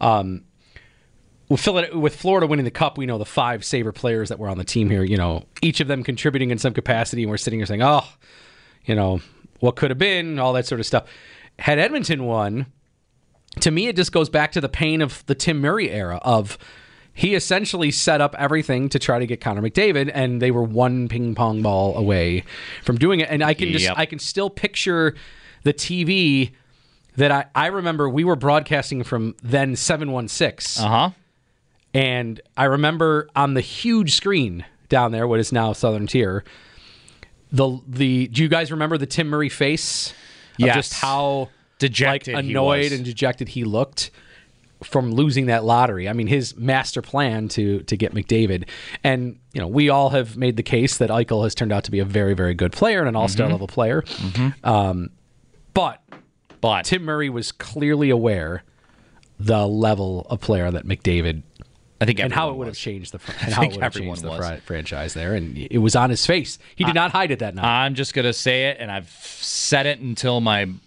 With Florida winning the Cup, we know the 5 Sabre players that were on the team here, you know, each of them contributing in some capacity, and we're sitting here saying, oh, you know, what could have been, all that sort of stuff. Had Edmonton won, to me, it just goes back to the pain of the Tim Murray era of he essentially set up everything to try to get Connor McDavid, and they were one ping pong ball away from doing it. And I can still picture the TV that I remember we were broadcasting from then 716. And I remember on the huge screen down there, what is now Southern Tier, do you guys remember the Tim Murray face? Yes. Just how dejected, annoyed and dejected he looked from losing that lottery. I mean, his master plan to get McDavid. And, you know, we all have made the case that Eichel has turned out to be a very, very good player and an all-star level player. But Tim Murray was clearly aware the level of player that McDavid, I think, and how it would have changed the franchise there, and it was on his face. He did not hide it that night. I'm just gonna say it, and I've said it until my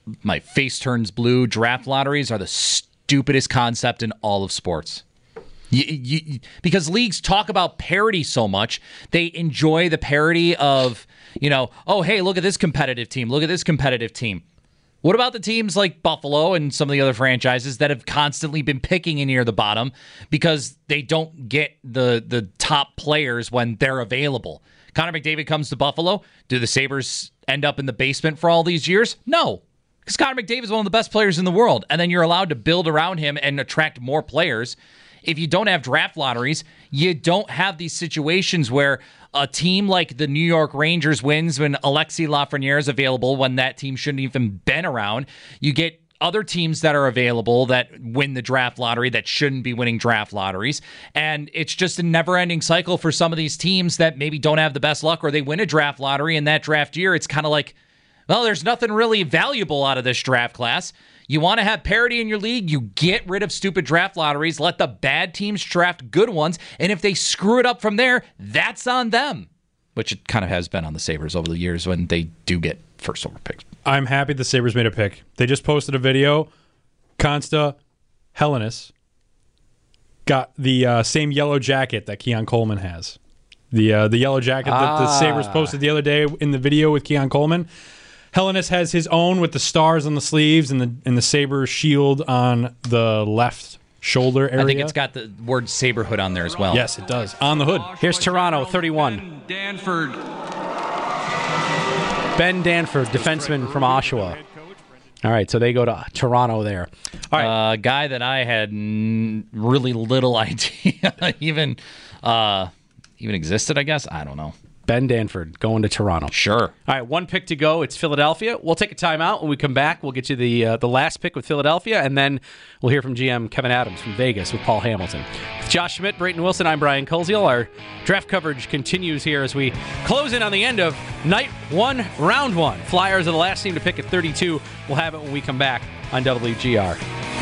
my face turns blue. Draft lotteries are the stupidest concept in all of sports. Because leagues talk about parity so much, they enjoy the parity of, oh, hey, look at this competitive team. Look at this competitive team. What about the teams like Buffalo and some of the other franchises that have constantly been picking in near the bottom because they don't get the top players when they're available? Connor McDavid comes to Buffalo. Do the Sabres end up in the basement for all these years? No. Because Connor McDavid is one of the best players in the world. And then you're allowed to build around him and attract more players. If you don't have draft lotteries, you don't have these situations where a team like the New York Rangers wins when Alexis Lafreniere is available when that team shouldn't even been around. You get other teams that are available that win the draft lottery that shouldn't be winning draft lotteries. And it's just a never-ending cycle for some of these teams that maybe don't have the best luck, or they win a draft lottery in that draft year. It's kind of like, well, there's nothing really valuable out of this draft class. You want to have parity in your league, you get rid of stupid draft lotteries, let the bad teams draft good ones, and if they screw it up from there, that's on them. Which it kind of has been on the Sabres over the years when they do get first over picks. I'm happy the Sabres made a pick. They just posted a video. Consta Hellenis got the same yellow jacket that Keon Coleman has. The yellow jacket that the Sabres posted the other day in the video with Keon Coleman. Hellenis has his own with the stars on the sleeves and the Sabres shield on the left shoulder area. I think it's got the word Saberhood on there as well. Yes, it does. On the hood. Here's Toronto, 31. Danford. Ben Danford, defenseman from Oshawa. All right, so they go to Toronto there. All right. A guy that I had really little idea even existed, I guess. I don't know. Ben Danford going to Toronto. Sure. All right, one pick to go. It's Philadelphia. We'll take a timeout. When we come back, we'll get you the last pick with Philadelphia, and then we'll hear from GM Kevin Adams from Vegas with Paul Hamilton. With Josh Schmidt, Brayton Wilson, I'm Brian Koziel. Our draft coverage continues here as we close in on the end of night one, round one. Flyers are the last team to pick at 32. We'll have it when we come back on WGR.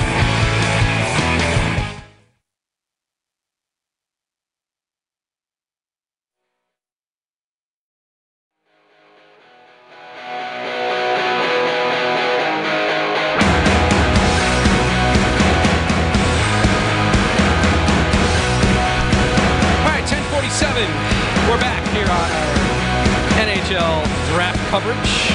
We're back here on our NHL draft coverage.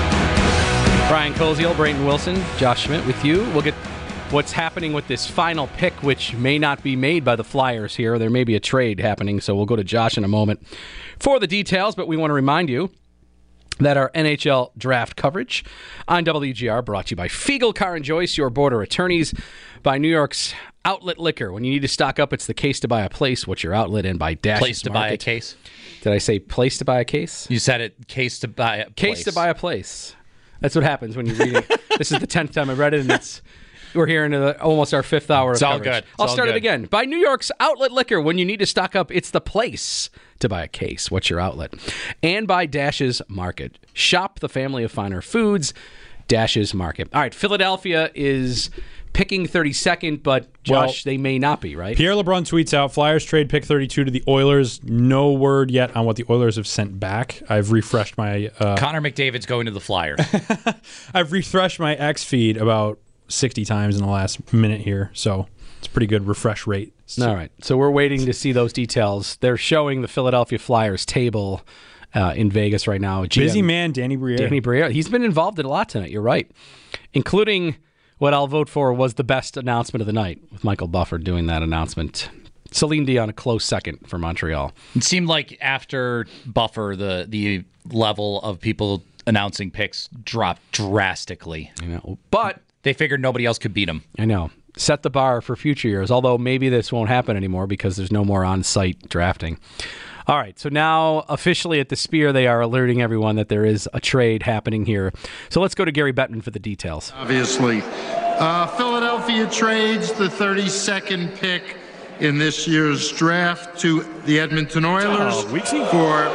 Brian Koziel, Brayton Wilson, Josh Schmidt with you. We'll get what's happening with this final pick, which may not be made by the Flyers here. There may be a trade happening, so we'll go to Josh in a moment for the details, but we want to remind you that our NHL draft coverage on WGR brought to you by Fiegel Car & Joyce, your border attorneys, by New York's Outlet Liquor. When you need to stock up, it's the case to buy a place. What's your outlet? And by Dash Place to buy a case. Did I say place to buy a case? You said it, case to buy a place. Case to buy a place. That's what happens when you read it. This is the 10th time I read it, and we're here into almost our 5th hour of coverage. Good. I'll start it again. By New York's Outlet Liquor. When you need to stock up, it's the place to buy a case. What's your outlet? And by Dash's Market. Shop the family of finer foods. Dash's Market. All right, Philadelphia is picking 32nd, but Josh, they may not be, right? Pierre LeBrun tweets out, Flyers trade pick 32 to the Oilers. No word yet on what the Oilers have sent back. I've refreshed my... Connor McDavid's going to the Flyers. I've refreshed my X feed about 60 times in the last minute here, so it's a pretty good refresh rate. All right, so we're waiting to see those details. They're showing the Philadelphia Flyers table in Vegas right now. Busy man, Danny Briere. Danny Briere. He's been involved in a lot tonight, you're right, including... What I'll vote for was the best announcement of the night, with Michael Buffer doing that announcement. Celine Dion a close second for Montreal. It seemed like after Buffer, the level of people announcing picks dropped drastically. I know, but they figured nobody else could beat them. I know. Set the bar for future years, although maybe this won't happen anymore because there's no more on-site drafting. All right, so now officially at the Spear, they are alerting everyone that there is a trade happening here. So let's go to Gary Bettman for the details. Obviously, Philadelphia trades the 32nd pick in this year's draft to the Edmonton Oilers for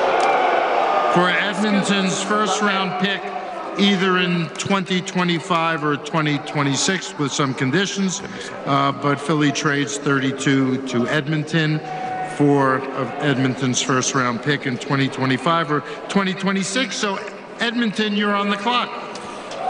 Edmonton's first-round pick, either in 2025 or 2026 with some conditions. But Philly trades 32 to Edmonton for Edmonton's first-round pick in 2025 or 2026. So, Edmonton, you're on the clock.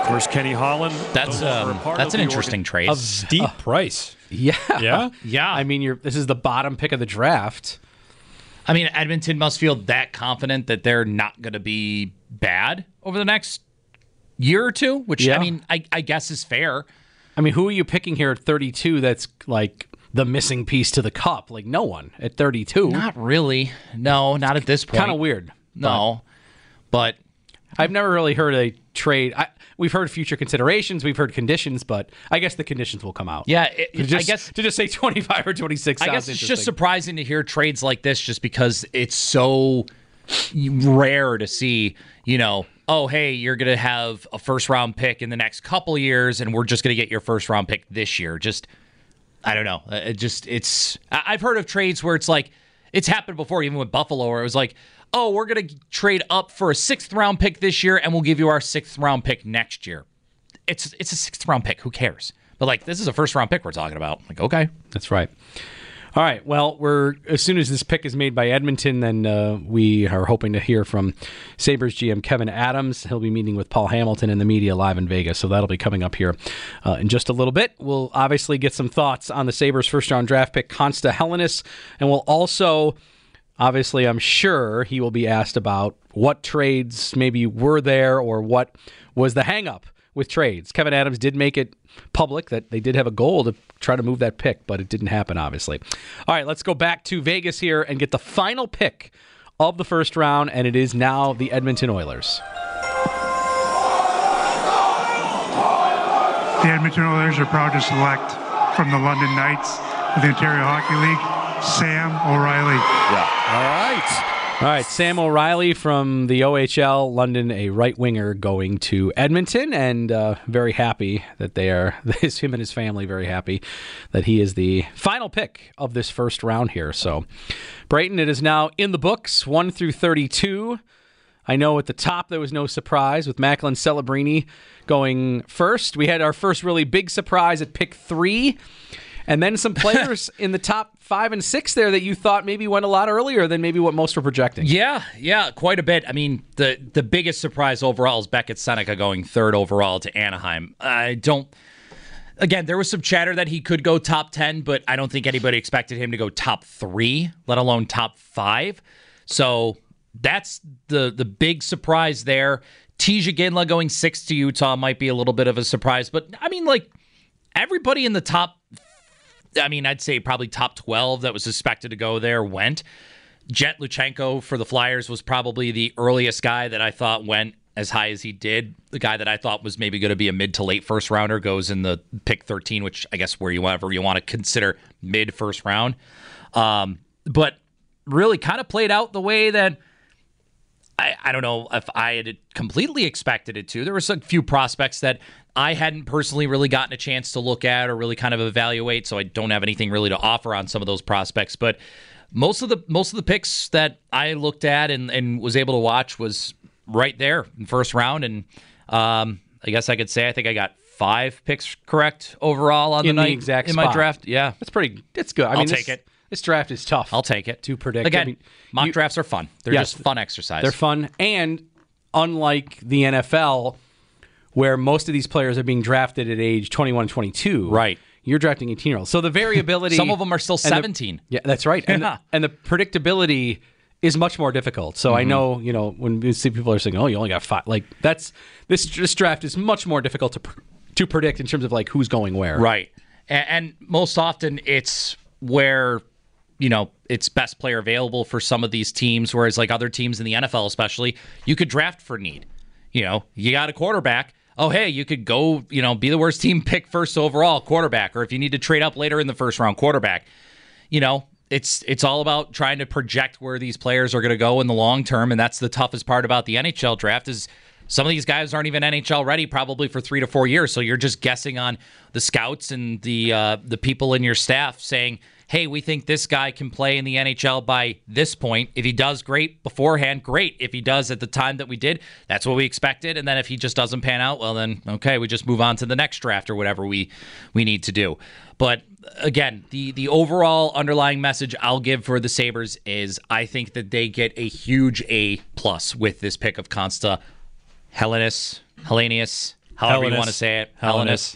Of course, Kenny Holland. That's an interesting trade. A steep price. Yeah. Yeah. I mean, this is the bottom pick of the draft. I mean, Edmonton must feel that confident that they're not going to be bad over the next year or two, which, I mean, I guess is fair. I mean, who are you picking here at 32 that's like the missing piece to the cup? Like, no one at 32. Not really. No, not at this point. Kind of weird. No. But I've never really heard a trade. We've heard future considerations. We've heard conditions, but I guess the conditions will come out. Yeah, I guess to just say 25 or 26 sounds I guess it's just surprising to hear trades like this just because it's so rare to see, oh, hey, you're going to have a first-round pick in the next couple years, and we're just going to get your first-round pick this year. Just, I don't know. I've heard of trades where it's like, it's happened before, even with Buffalo, where it was like, oh, we're going to trade up for a 6th-round pick this year, and we'll give you our 6th-round pick next year. It's a 6th-round pick. Who cares? But, like, this is a first-round pick we're talking about. Like, okay. That's right. All right. Well, as soon as this pick is made by Edmonton, then we are hoping to hear from Sabres GM Kevyn Adams. He'll be meeting with Paul Hamilton and the media live in Vegas, so that'll be coming up here in just a little bit. We'll obviously get some thoughts on the Sabres first-round draft pick, Konsta Helenius, and we'll also, obviously, I'm sure he will be asked about what trades maybe were there or what was the hang-up with trades. Kevyn Adams did make it public that they did have a goal to try to move that pick, but it didn't happen, obviously. All right, let's go back to Vegas here and get the final pick of the first round, and it is now the Edmonton Oilers. The Edmonton Oilers are proud to select from the London Knights of the Ontario Hockey League, Sam O'Reilly. Yeah. All right, Sam O'Reilly from the OHL, London, a right winger going to Edmonton, and very happy that him and his family very happy that he is the final pick of this first round here. So, Brayton, it is now in the books, 1 through 32. I know at the top there was no surprise with Macklin Celebrini going first. We had our first really big surprise at pick 3. And then some players in the top 5 and 6 there that you thought maybe went a lot earlier than maybe what most were projecting. Yeah, quite a bit. I mean, the biggest surprise overall is Beckett Seneca going 3rd overall to Anaheim. Again, there was some chatter that he could go top 10, but I don't think anybody expected him to go top 3, let alone top 5. So that's the big surprise there. Tija Ginla going 6th to Utah might be a little bit of a surprise, but I mean, like, everybody in the top, I'd say probably top 12 that was suspected to go there went. Jet Luchenko for the Flyers was probably the earliest guy that I thought went as high as he did. The guy that I thought was maybe going to be a mid to late first rounder goes in the pick 13, which I guess wherever you want to consider mid first round. But really kind of played out the way that I don't know if I had completely expected it to. There were a few prospects that I hadn't personally really gotten a chance to look at or really kind of evaluate, so I don't have anything really to offer on some of those prospects. But most of the picks that I looked at and was able to watch was right there in first round. And I guess I could say I think I got 5 picks correct overall on the night exact in spot. My draft. Yeah, it's good. I'll take it. This draft is tough. I'll take it to predict. Again, mock drafts are fun. They're just fun exercise. They're fun, and unlike the NFL, where most of these players are being drafted at age 21, 22, right? You're drafting 18-year-olds, so the variability. Some of them are still 17. Yeah, that's right. And the predictability is much more difficult. So I know, when you see people are saying, "Oh, you only got 5," like this draft is much more difficult to predict in terms of like who's going where. Right, and most often it's where it's best player available for some of these teams, whereas like other teams in the NFL especially, you could draft for need. You got a quarterback. Oh, hey, you could go, be the worst team, pick first overall quarterback, or if you need to trade up later in the first round, quarterback. It's all about trying to project where these players are going to go in the long term, and that's the toughest part about the NHL draft is some of these guys aren't even NHL ready probably for 3 to 4 years, so you're just guessing on the scouts and the people in your staff saying, hey, we think this guy can play in the NHL by this point. If he does, great. Beforehand, great. If he does at the time that we did, that's what we expected. And then if he just doesn't pan out, well, then, okay, we just move on to the next draft or whatever we need to do. But again, the overall underlying message I'll give for the Sabres is I think that they get a huge A+ with this pick of Konsta Helenius. however you want to say it. Helenius.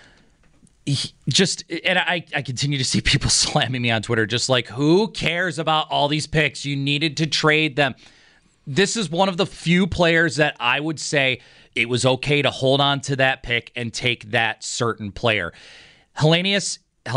And I continue to see people slamming me on Twitter, just like, who cares about all these picks? You needed to trade them. This is one of the few players that I would say it was okay to hold on to that pick and take that certain player. Helenius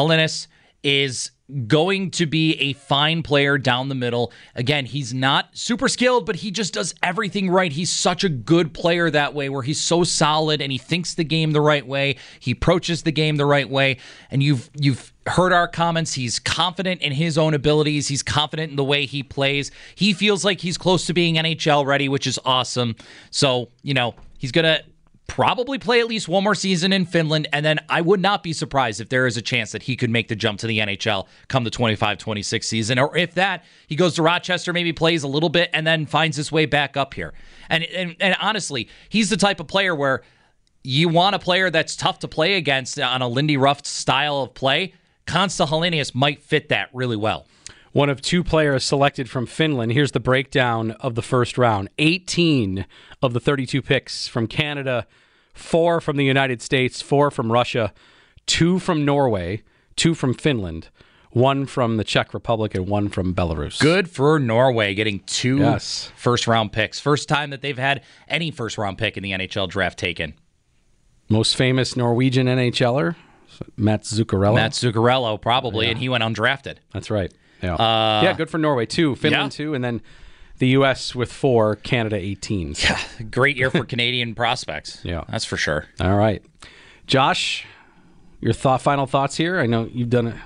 is going to be a fine player down the middle. Again, he's not super skilled, but he just does everything right. He's such a good player that way, where he's so solid and he thinks the game the right way. He approaches the game the right way. And you've heard our comments. He's confident in his own abilities. He's confident in the way he plays. He feels like he's close to being NHL ready, which is awesome. So, he's going to probably play at least one more season in Finland, and then I would not be surprised if there is a chance that he could make the jump to the NHL come the 25-26 season, or if that, he goes to Rochester, maybe plays a little bit, and then finds his way back up here. And honestly, he's the type of player where you want a player that's tough to play against on a Lindy Ruff style of play. Konsta Helenius might fit that really well. One of 2 players selected from Finland. Here's the breakdown of the first round. 18 of the 32 picks from Canada, 4 from the United States, 4 from Russia, 2 from Norway, 2 from Finland, 1 from the Czech Republic, and 1 from Belarus. Good for Norway getting 2 first-round picks. First time that they've had any first-round pick in the NHL draft taken. Most famous Norwegian NHLer, Mats Zuccarello. Mats Zuccarello, probably, and he went undrafted. That's right. Yeah, good for Norway, 2. Finland, 2, and then the U.S. with 4, Canada 18. Yeah, great year for Canadian prospects. Yeah. That's for sure. All right. Josh, your final thoughts here? I know you've done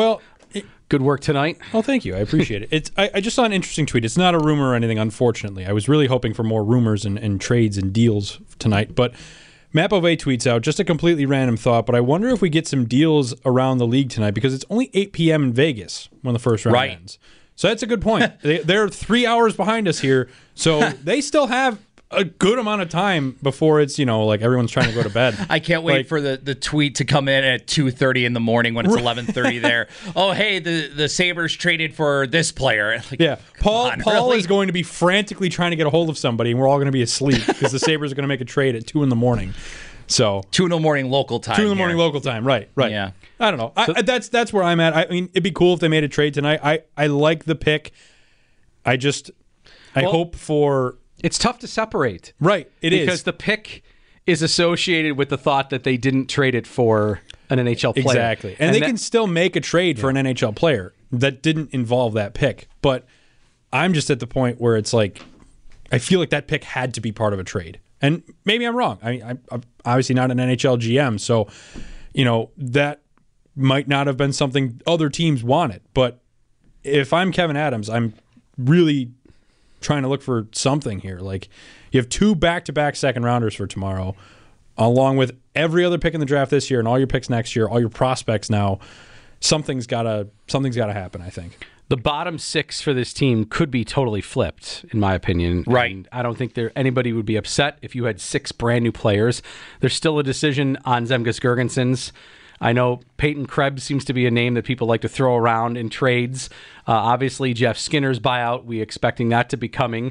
good work tonight. Oh, thank you. I appreciate it. I just saw an interesting tweet. It's not a rumor or anything, unfortunately. I was really hoping for more rumors and trades and deals tonight, but Matt Bove tweets out, just a completely random thought, but I wonder if we get some deals around the league tonight, because it's only 8 p.m. in Vegas when the first round ends. So that's a good point. They're 3 hours behind us here, so they still have a good amount of time before it's, everyone's trying to go to bed. I can't wait for the tweet to come in at 2:30 in the morning when it's 11:30 there. Oh, hey, the Sabres traded for this player. Paul is going to be frantically trying to get a hold of somebody, and we're all going to be asleep because the Sabres are going to make a trade at 2 in the morning. So 2 in the morning local time. 2 in the morning local time, right. Yeah. I don't know. That's where I'm at. I mean, it'd be cool if they made a trade tonight. I like the pick. I hope for... It's tough to separate. Right, because the pick is associated with the thought that they didn't trade it for an NHL player. Exactly. And they can still make a trade for an NHL player that didn't involve that pick. But I'm just at the point where it's like, I feel like that pick had to be part of a trade. And maybe I'm wrong. I'm obviously not an NHL GM, so that might not have been something other teams wanted. But if I'm Kevin Adams, I'm really trying to look for something here. Like, you have 2 back-to-back second-rounders for tomorrow, along with every other pick in the draft this year and all your picks next year, all your prospects now. Something's got to happen, I think. The bottom 6 for this team could be totally flipped, in my opinion. Right. And I don't think anybody would be upset if you had 6 brand new players. There's still a decision on Zemgus Girgensons. I know Peyton Krebs seems to be a name that people like to throw around in trades. Obviously, Jeff Skinner's buyout, we expecting that to be coming.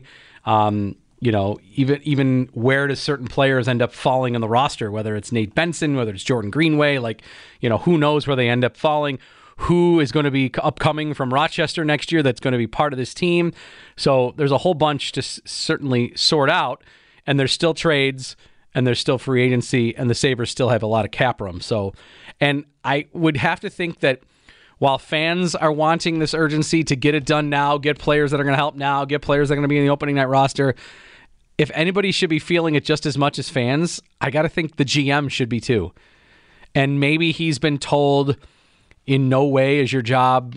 Even where does certain players end up falling on the roster, whether it's Nate Benson, whether it's Jordan Greenway, who knows where they end up falling. Who is going to be upcoming from Rochester next year that's going to be part of this team. So there's a whole bunch to certainly sort out, and there's still trades, and there's still free agency, and the Sabres still have a lot of cap room. So, and I would have to think that while fans are wanting this urgency to get it done now, get players that are going to help now, get players that are going to be in the opening night roster, if anybody should be feeling it just as much as fans, I got to think the GM should be too. And maybe he's been told, in no way is your job,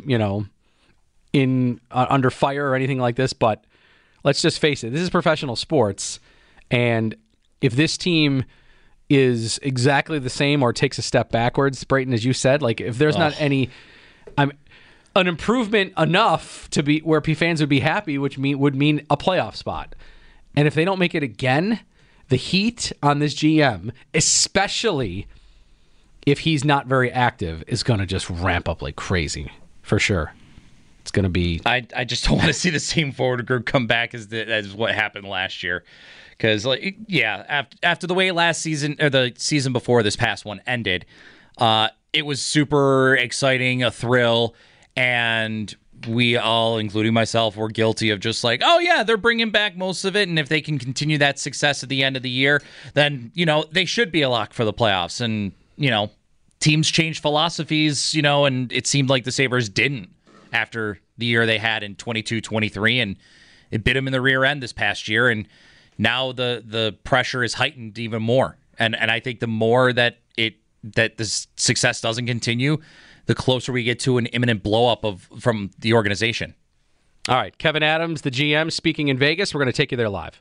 under fire or anything like this. But let's just face it, this is professional sports. And if this team is exactly the same or takes a step backwards, Brayton, as you said, if there's not any an improvement enough to be where fans would be happy, which would mean a playoff spot. And if they don't make it again, the heat on this GM, especially if he's not very active, is going to just ramp up like crazy, for sure. It's going to be. I just don't want to see the same forward group come back as what happened last year. Because, after the way last season, or the season before this past one ended, it was super exciting, a thrill, and we all, including myself, were guilty of just like, oh, yeah, they're bringing back most of it, and if they can continue that success at the end of the year, then, they should be a lock for the playoffs. And, teams change philosophies, and it seemed like the Sabres didn't after the year they had in 22-23, and it bit them in the rear end this past year, and now the pressure is heightened even more. And I think the more that the success doesn't continue, the closer we get to an imminent blow-up from the organization. All right, Kevyn Adams, the GM, speaking in Vegas. We're going to take you there live.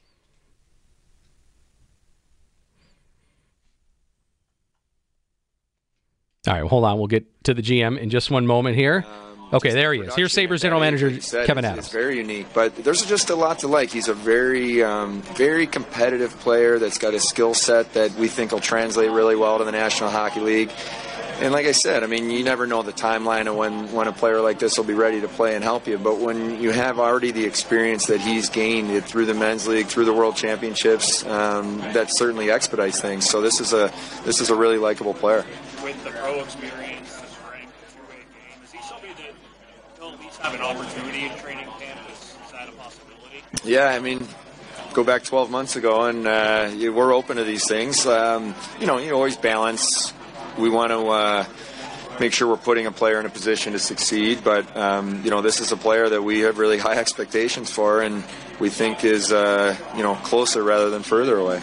All right, well, hold on. We'll get to the GM in just one moment here. Okay, there he is. Here's Sabres General Manager Kevyn Adams. It's very unique, but there's just a lot to like. He's a very, very competitive player that's got a skill set that we think will translate really well to the National Hockey League. And like I said, you never know the timeline of when a player like this will be ready to play and help you. But when you have already the experience that he's gained through the men's league, through the World Championships, that certainly expedites things. So this is a really likable player. With the pro experience, the strength, the two-way game, is he somebody that will at least have an opportunity in training camp? Is that a possibility? Yeah, go back 12 months ago, and we're open to these things. You always balance. We want to make sure we're putting a player in a position to succeed, but this is a player that we have really high expectations for, and we think is closer rather than further away.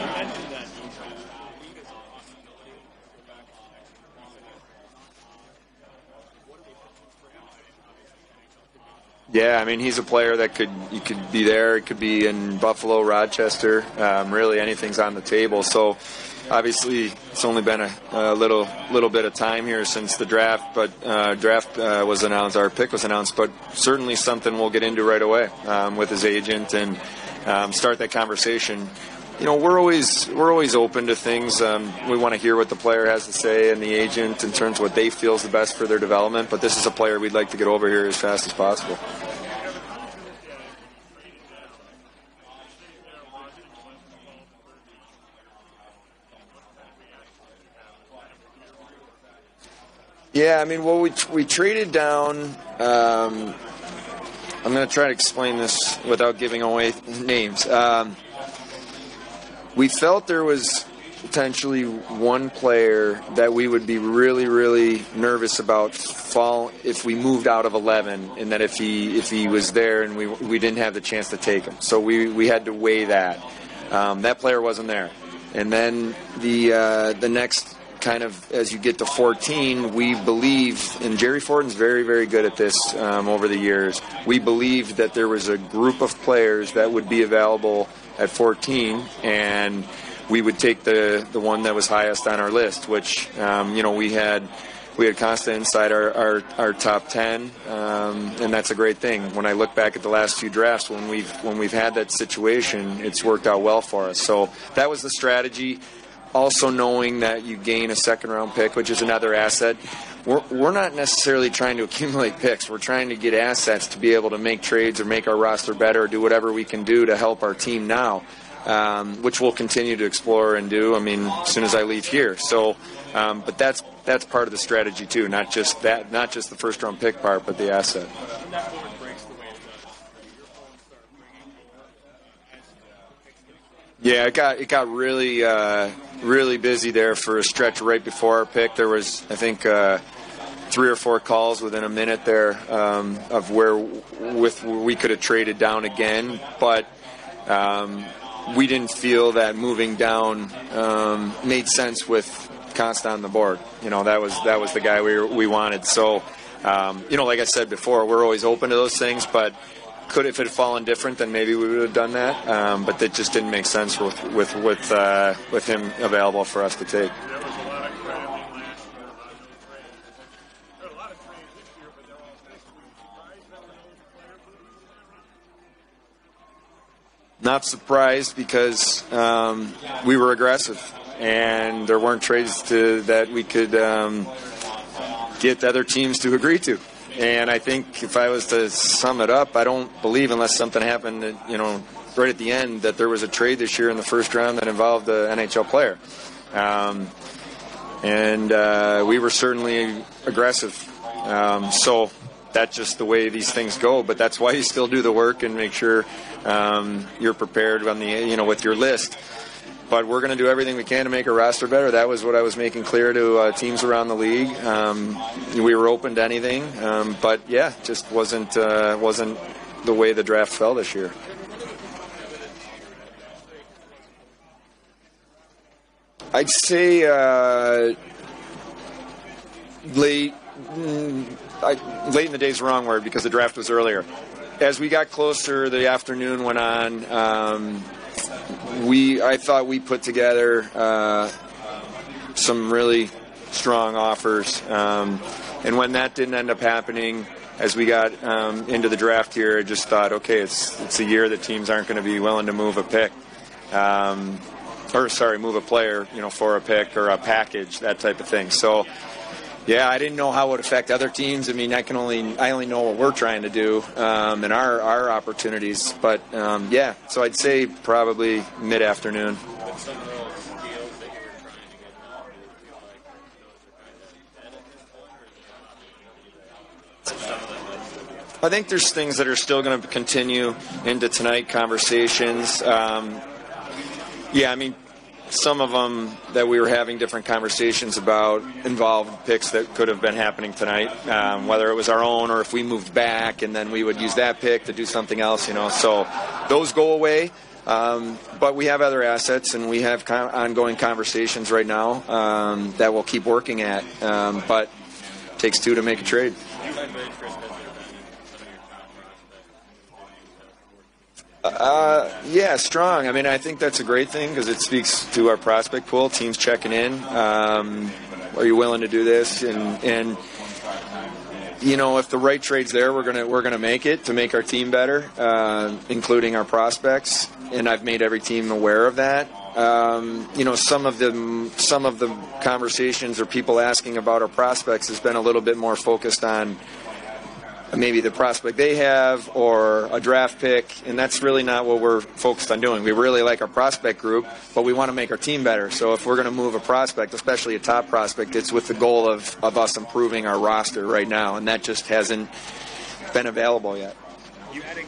Yeah, he's a player that could be there. It could be in Buffalo, Rochester. Really, anything's on the table. So, obviously, it's only been a little bit of time here since the draft. But draft was announced, our pick was announced. But certainly something we'll get into right away with his agent and start that conversation. We're always open to things. We want to hear what the player has to say and the agent in terms of what they feel is the best for their development. But this is a player we'd like to get over here as fast as possible. Yeah, we traded down. I'm going to try to explain this without giving away names. We felt there was potentially one player that we would be really, really nervous about if we moved out of 11, and that if he was there and we didn't have the chance to take him. So we had to weigh that. That player wasn't there. And then the next kind of, as you get to 14, we believe, and Jerry Fortin's very, very good at this over the years, we believed that there was a group of players that would be available at 14, and we would take the one that was highest on our list, which we had Costa inside our top 10, and that's a great thing. When I look back at the last few drafts, when we've had that situation, it's worked out well for us. So that was the strategy. Also knowing that you gain a second-round pick, which is another asset. We're not necessarily trying to accumulate picks. We're trying to get assets to be able to make trades or make our roster better or do whatever we can do to help our team now, which we'll continue to explore and do, as soon as I leave here. So, but that's part of the strategy, too, not just the first-round pick part, but the asset. Yeah, it got really really busy there for a stretch right before our pick. There was, I think, 3 or 4 calls within a minute there of where we could have traded down again, but we didn't feel that moving down made sense with Costa on the board. That was the guy we wanted. So, like I said before, we're always open to those things, but if it had fallen different, then maybe we would have done that. But that just didn't make sense with him available for us to take. Not surprised because we were aggressive, and there weren't trades that we could get the other teams to agree to. And I think if I was to sum it up, I don't believe, unless something happened, right at the end, that there was a trade this year in the first round that involved an NHL player. And we were certainly aggressive. So that's just the way these things go. But that's why you still do the work and make sure you're prepared on the with your list. But we're going to do everything we can to make our roster better. That was what I was making clear to teams around the league. We were open to anything, but yeah, just wasn't the way the draft fell this year. I'd say late in the day is the wrong word because the draft was earlier. As we got closer, the afternoon went on. I thought we put together some really strong offers, and when that didn't end up happening, as we got into the draft here, I just thought, okay, it's a year that teams aren't going to be willing to move a pick. Move a player, for a pick or a package, that type of thing. So, yeah, I didn't know how it would affect other teams. I mean, I only know what we're trying to do and our opportunities. But so I'd say probably mid-afternoon. I think there's things that are still going to continue into tonight, conversations. Some of them that we were having different conversations about involved picks that could have been happening tonight, whether it was our own or if we moved back and then we would use that pick to do something else, So those go away. But we have other assets and we have ongoing conversations right now that we'll keep working at. But it takes two to make a trade. Strong. I mean, I think that's a great thing because it speaks to our prospect pool. Teams checking in. Are you willing to do this? And if the right trade's there, we're gonna make it to make our team better, including our prospects. And I've made every team aware of that. Some of the conversations or people asking about our prospects has been a little bit more focused on maybe the prospect they have or a draft pick, and that's really not what we're focused on doing. We really like our prospect group, but we want to make our team better. So if we're going to move a prospect, especially a top prospect, it's with the goal of us improving our roster right now, and that just hasn't been available yet. You adding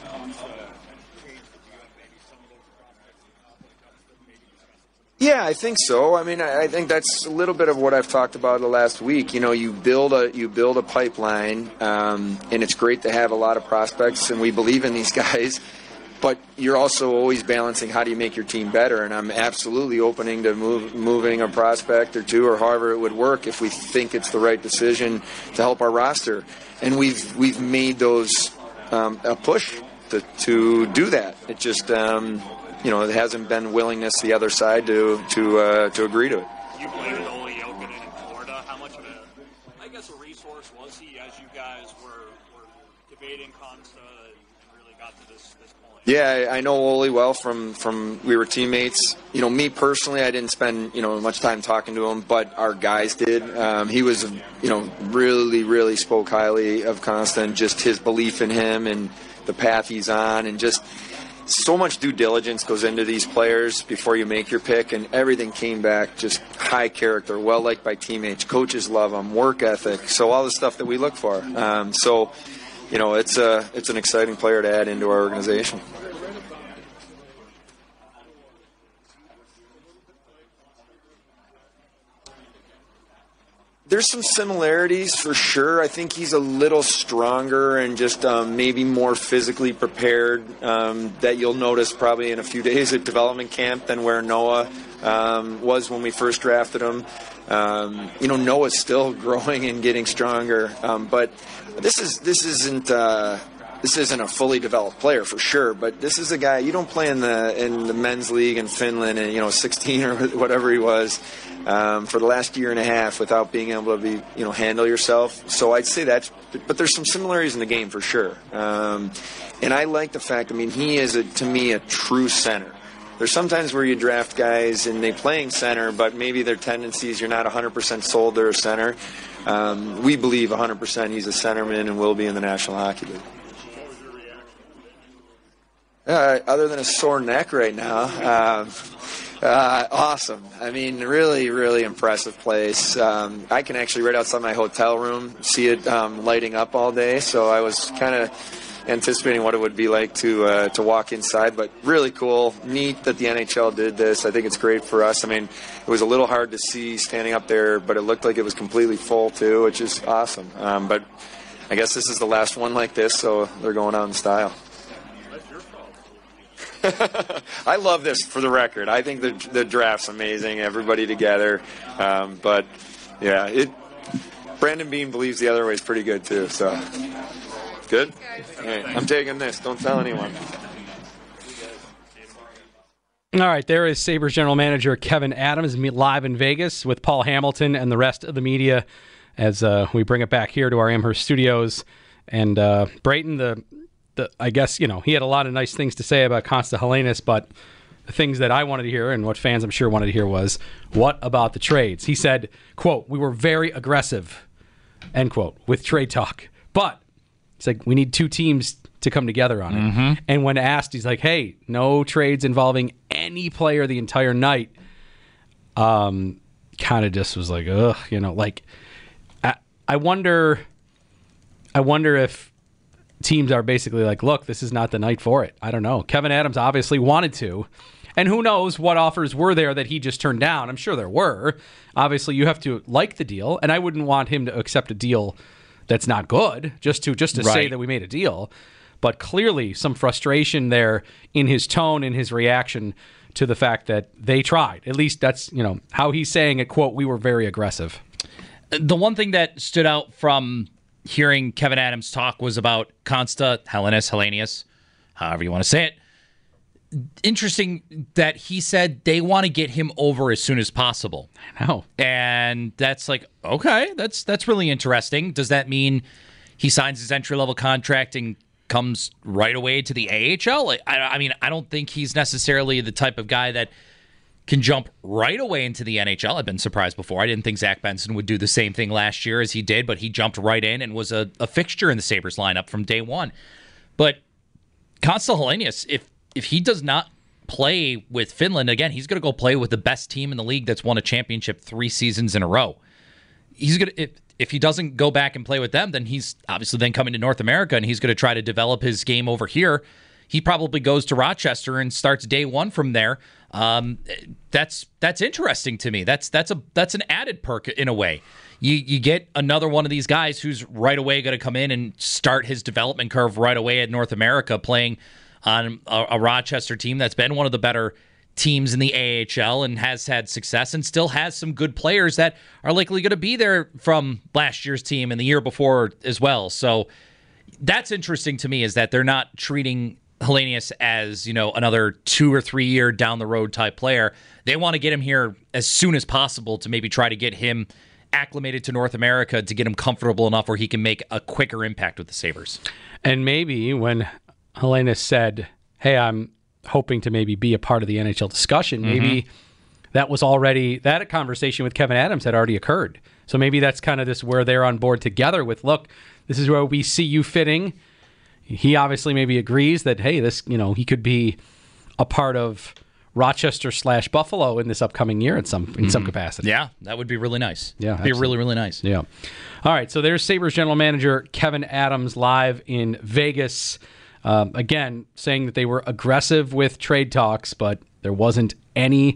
Yeah, I think so. I mean, I think that's a little bit of what I've talked about the last week. You build a pipeline, and it's great to have a lot of prospects, and we believe in these guys. But you're also always balancing how do you make your team better. And I'm absolutely opening to moving a prospect or two, or however it would work if we think it's the right decision to help our roster. And we've made those a push to do that. It just. It hasn't been willingness the other side to agree to it. You played with Olli Jokinen in Florida. How much of a resource was he as you guys were debating Consta and really got to this point? Yeah, I know Olli well from we were teammates. Me personally, I didn't spend much time talking to him, but our guys did. He was really, really spoke highly of Consta and just his belief in him and the path he's on, and just. So much due diligence goes into these players before you make your pick, and everything came back just high character, well liked by teammates, coaches love them, work ethic, so all the stuff that we look for. It's an exciting player to add into our organization. There's some similarities for sure. I think he's a little stronger and just maybe more physically prepared that you'll notice probably in a few days at development camp than where Noah was when we first drafted him. Noah's still growing and getting stronger, but this isn't a fully developed player for sure. But this is a guy you don't play in the men's league in Finland and 16 or whatever he was. For the last year and a half without being able to handle yourself. So I'd say but there's some similarities in the game for sure. And I like the fact, he is to me a true center. there's sometimes where you draft guys and they playing center, but maybe their tendencies, you're not 100% sold they're a center. We believe 100% he's a centerman and will be in the National Hockey League. Other than a sore neck right now, awesome. I mean, really, really impressive place. I can actually, right outside my hotel room, see it lighting up all day. So I was kind of anticipating what it would be like to walk inside. But really cool, neat that the NHL did this. I think it's great for us. I mean, it was a little hard to see standing up there, but it looked like it was completely full too, which is awesome. But I guess this is the last one like this, so they're going out in style. I love this, for the record. I think the draft's amazing, everybody together. But, yeah, Brandon Beane believes the other way is pretty good, too. So, good? Hey, I'm taking this. Don't tell anyone. All right, there is Sabres general manager Kevyn Adams live in Vegas with Paul Hamilton and the rest of the media as we bring it back here to our Amherst studios. And Brayton, I guess, he had a lot of nice things to say about Konsta Helenius, but the things that I wanted to hear and what fans I'm sure wanted to hear was, what about the trades? He said, quote, "We were very aggressive," end quote, with trade talk. But it's like, we need two teams to come together on it. Mm-hmm. And when asked, he's like, hey, no trades involving any player the entire night. Kind of just was like, ugh, I wonder if teams are basically like, look, this is not the night for it. I don't know. Kevyn Adams obviously wanted to. And who knows what offers were there that he just turned down. I'm sure there were. Obviously, you have to like the deal. And I wouldn't want him to accept a deal that's not good, just to right. Say that we made a deal. But clearly some frustration there in his tone, in his reaction to the fact that they tried. At least that's, how he's saying it, quote, "We were very aggressive." The one thing that stood out from hearing Kevyn Adams talk was about Konsta Helenius, however you want to say it. Interesting that he said they want to get him over as soon as possible. I know. And that's like, okay, that's really interesting. Does that mean he signs his entry-level contract and comes right away to the AHL? I mean, I don't think he's necessarily the type of guy that can jump right away into the NHL. I've been surprised before. I didn't think Zach Benson would do the same thing last year as he did, but he jumped right in and was a fixture in the Sabres lineup from day one. But Konsta Helenius, if he does not play with Finland, again, he's going to go play with the best team in the league that's won a championship 3 seasons in a row. He's going to, if he doesn't go back and play with them, then he's obviously then coming to North America and he's going to try to develop his game over here. He probably goes to Rochester and starts day one from there. That's interesting to me. That's an added perk in a way. You get another one of these guys who's right away going to come in and start his development curve right away at North America, playing on a Rochester team that's been one of the better teams in the AHL and has had success and still has some good players that are likely going to be there from last year's team and the year before as well. So that's interesting to me, is that they're not treating Helenius as, another 2 or 3 year down the road type player. They want to get him here as soon as possible to maybe try to get him acclimated to North America, to get him comfortable enough where he can make a quicker impact with the Sabres. And maybe when Helenius said, hey, I'm hoping to maybe be a part of the NHL discussion, maybe that conversation with Kevyn Adams had already occurred. So maybe that's kind of this where they're on board together with, look, this is where we see you fitting. He obviously maybe agrees that, hey, this, he could be a part of Rochester/Buffalo in this upcoming year in some capacity. Yeah, that would be really nice. Yeah, be really, really nice. Yeah. All right, so there's Sabres general manager Kevyn Adams live in Vegas. Again, saying that they were aggressive with trade talks, but there wasn't any.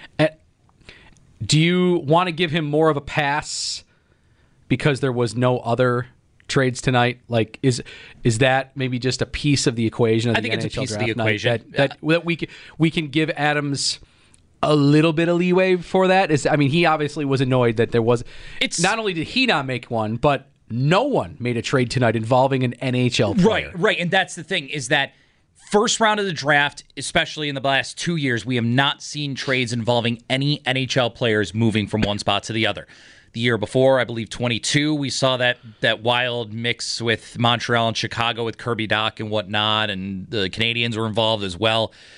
Do you want to give him more of a pass because there was no other trades tonight? Like, is that maybe just a piece of the equation of the NHL draft? I think it's a piece of the equation. That we can give Adams a little bit of leeway for that. He obviously was annoyed that there was. Not only did he not make one, but no one made a trade tonight involving an NHL player. Right. And that's the thing, is that first round of the draft, especially in the last 2 years, we have not seen trades involving any NHL players moving from one spot to the other. The year before, I believe 22, we saw that wild mix with Montreal and Chicago with Kirby Dach and whatnot, and the Canadians were involved as well.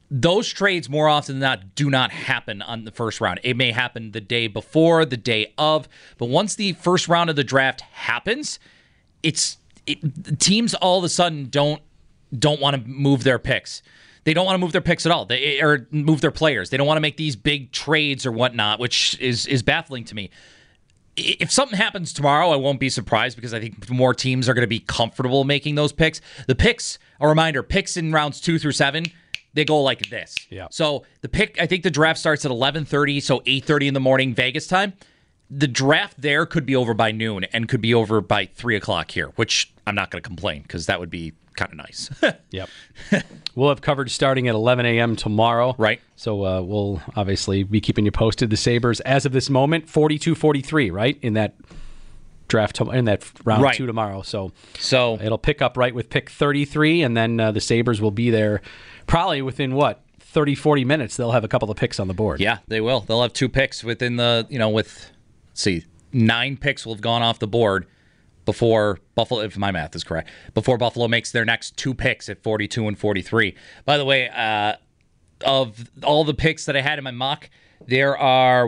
those trades more often than not do not happen on the first round. It may happen the day before, the day of, but once the first round of the draft happens, teams all of a sudden don't want to move their picks. They don't want to move their picks at all, or move their players. They don't want to make these big trades or whatnot, which is baffling to me. If something happens tomorrow, I won't be surprised because I think more teams are going to be comfortable making those picks. The picks, a reminder, picks in rounds 2 through 7, they go like this. Yeah. So I think the draft starts at 11:30, so 8:30 in the morning Vegas time. The draft there could be over by noon and could be over by 3 o'clock here, which I'm not going to complain because that would be kind of nice. Yep. We'll have coverage starting at 11 a.m. tomorrow. Right. So we'll obviously be keeping you posted. The Sabres, as of this moment, 42-43, right? In that draft, in that round 2 tomorrow. So it'll pick up right with pick 33, and then the Sabres will be there probably within, 30-40 minutes. They'll have a couple of picks on the board. Yeah, they will. They'll have 2 picks within the, let's see, 9 picks will have gone off the board before Buffalo, if my math is correct, before Buffalo makes their next 2 picks at 42 and 43. By the way, of all the picks that I had in my mock, there are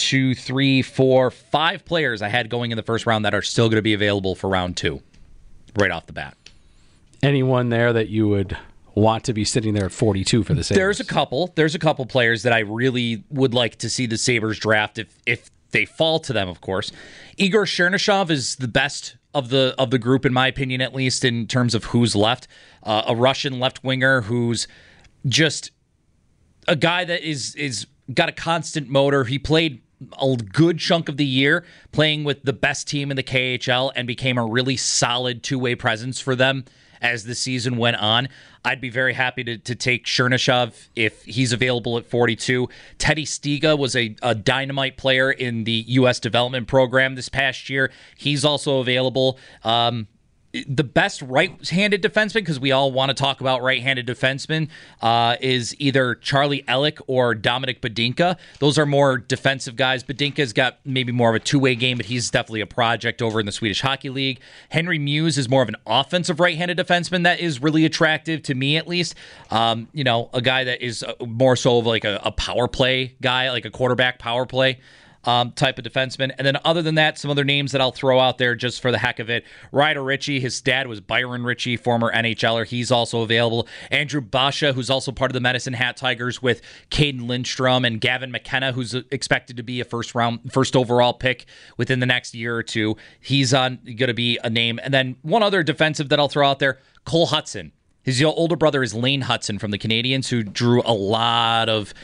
5 players I had going in the first round that are still going to be available for round 2, right off the bat. Anyone there that you would want to be sitting there at 42 for the Sabres? There's a couple players that I really would like to see the Sabres draft if they fall to them, of course. Igor Chernyshov is the best of the group, in my opinion, at least in terms of who's left. A Russian left winger who's just a guy that is got a constant motor. He played a good chunk of the year playing with the best team in the KHL and became a really solid two-way presence for them as the season went on. I'd be very happy to take Chernyshov if he's available at 42. Teddy Stiga was a dynamite player in the U.S. development program this past year. He's also available. The best right-handed defenseman, because we all want to talk about right-handed defensemen, is either Charlie Elick or Dominik Badinka. Those are more defensive guys. Badinka's got maybe more of a two-way game, but he's definitely a project over in the Swedish Hockey League. Henry Muse is more of an offensive right-handed defenseman that is really attractive to me, at least. A guy that is more so of like a power play guy, like a quarterback power play type of defenseman. And then other than that, some other names that I'll throw out there just for the heck of it. Ryder Ritchie, his dad was Byron Ritchie, former NHLer. He's also available. Andrew Basha, who's also part of the Medicine Hat Tigers with Caden Lindstrom, and Gavin McKenna, who's expected to be a first overall pick within the next year or two. He's going to be a name. And then one other defensive that I'll throw out there, Cole Hudson. His older brother is Lane Hudson from the Canadiens, who drew a lot of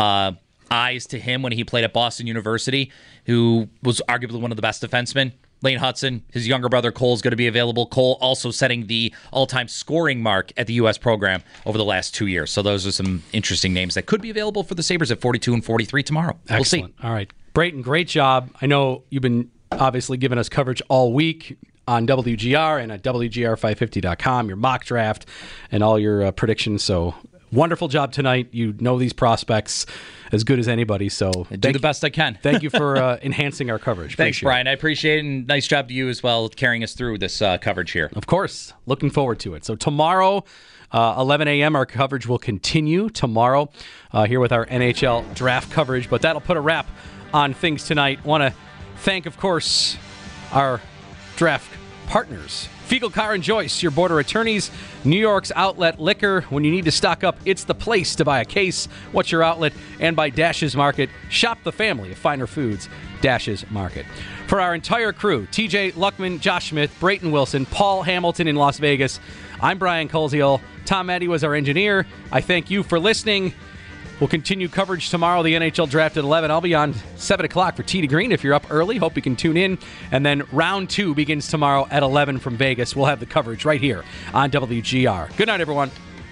eyes to him when he played at Boston University, who was arguably one of the best defensemen. Lane Hudson, his younger brother Cole, is going to be available. Cole also setting the all-time scoring mark at the U.S. program over the last 2 years. So those are some interesting names that could be available for the Sabres at 42 and 43 tomorrow. Excellent. We'll see. All right. Brayton, great job. I know you've been obviously giving us coverage all week on WGR and at WGR550.com, your mock draft and all your predictions. So wonderful job tonight. You know these prospects as good as anybody, so I do the best I can. Thank you for enhancing our coverage. Thanks, Brian. I appreciate it, and nice job to you as well carrying us through this coverage here. Of course. Looking forward to it. So tomorrow, 11 a.m., our coverage will continue tomorrow here with our NHL draft coverage, but that'll put a wrap on things tonight. Want to thank, of course, our draft partners. Fiegel Car & Joyce, your border attorneys, New York's outlet liquor. When you need to stock up, it's the place to buy a case. What's your outlet? And by Dash's Market. Shop the family of finer foods. Dash's Market. For our entire crew, TJ Luckman, Josh Smith, Brayton Wilson, Paul Hamilton in Las Vegas, I'm Brian Koziel. Tom Eddy was our engineer. I thank you for listening. We'll continue coverage tomorrow, the NHL Draft at 11. I'll be on 7 o'clock for Tee to Green if you're up early. Hope you can tune in. And then round 2 begins tomorrow at 11 from Vegas. We'll have the coverage right here on WGR. Good night, everyone.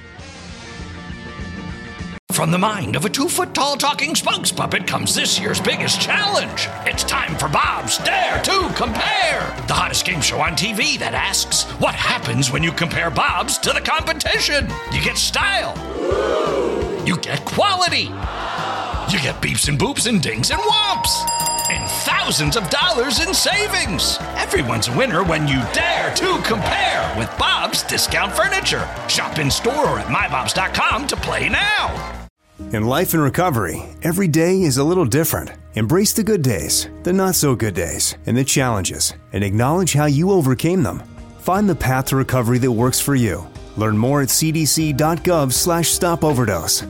From the mind of a 2-foot-tall talking spokes puppet comes this year's biggest challenge. It's time for Bob's Dare to Compare, the hottest game show on TV that asks, what happens when you compare Bob's to the competition? You get style. You get quality. You get beeps and boops and dings and whomps. And thousands of dollars in savings. Everyone's a winner when you dare to compare with Bob's Discount Furniture. Shop in store or at mybobs.com to play now. In life and recovery, every day is a little different. Embrace the good days, the not so good days, and the challenges, and acknowledge how you overcame them. Find the path to recovery that works for you. Learn more at cdc.gov/stopoverdose.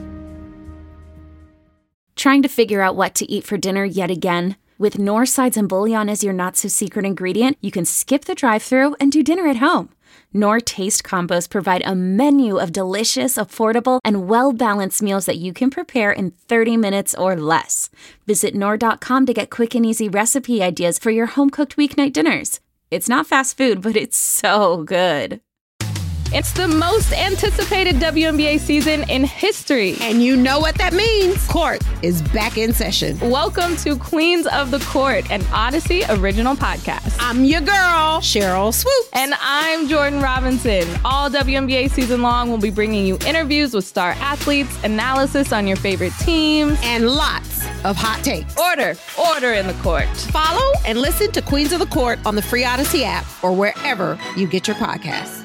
Trying to figure out what to eat for dinner yet again? With Knorr sides and bouillon as your not-so-secret ingredient, you can skip the drive-thru and do dinner at home. Knorr Taste Combos provide a menu of delicious, affordable, and well-balanced meals that you can prepare in 30 minutes or less. Visit Knorr.com to get quick and easy recipe ideas for your home-cooked weeknight dinners. It's not fast food, but it's so good. It's the most anticipated WNBA season in history. And you know what that means. Court is back in session. Welcome to Queens of the Court, an Odyssey original podcast. I'm your girl, Cheryl Swoops. And I'm Jordan Robinson. All WNBA season long, we'll be bringing you interviews with star athletes, analysis on your favorite teams, and lots of hot takes. Order in the court. Follow and listen to Queens of the Court on the free Odyssey app or wherever you get your podcasts.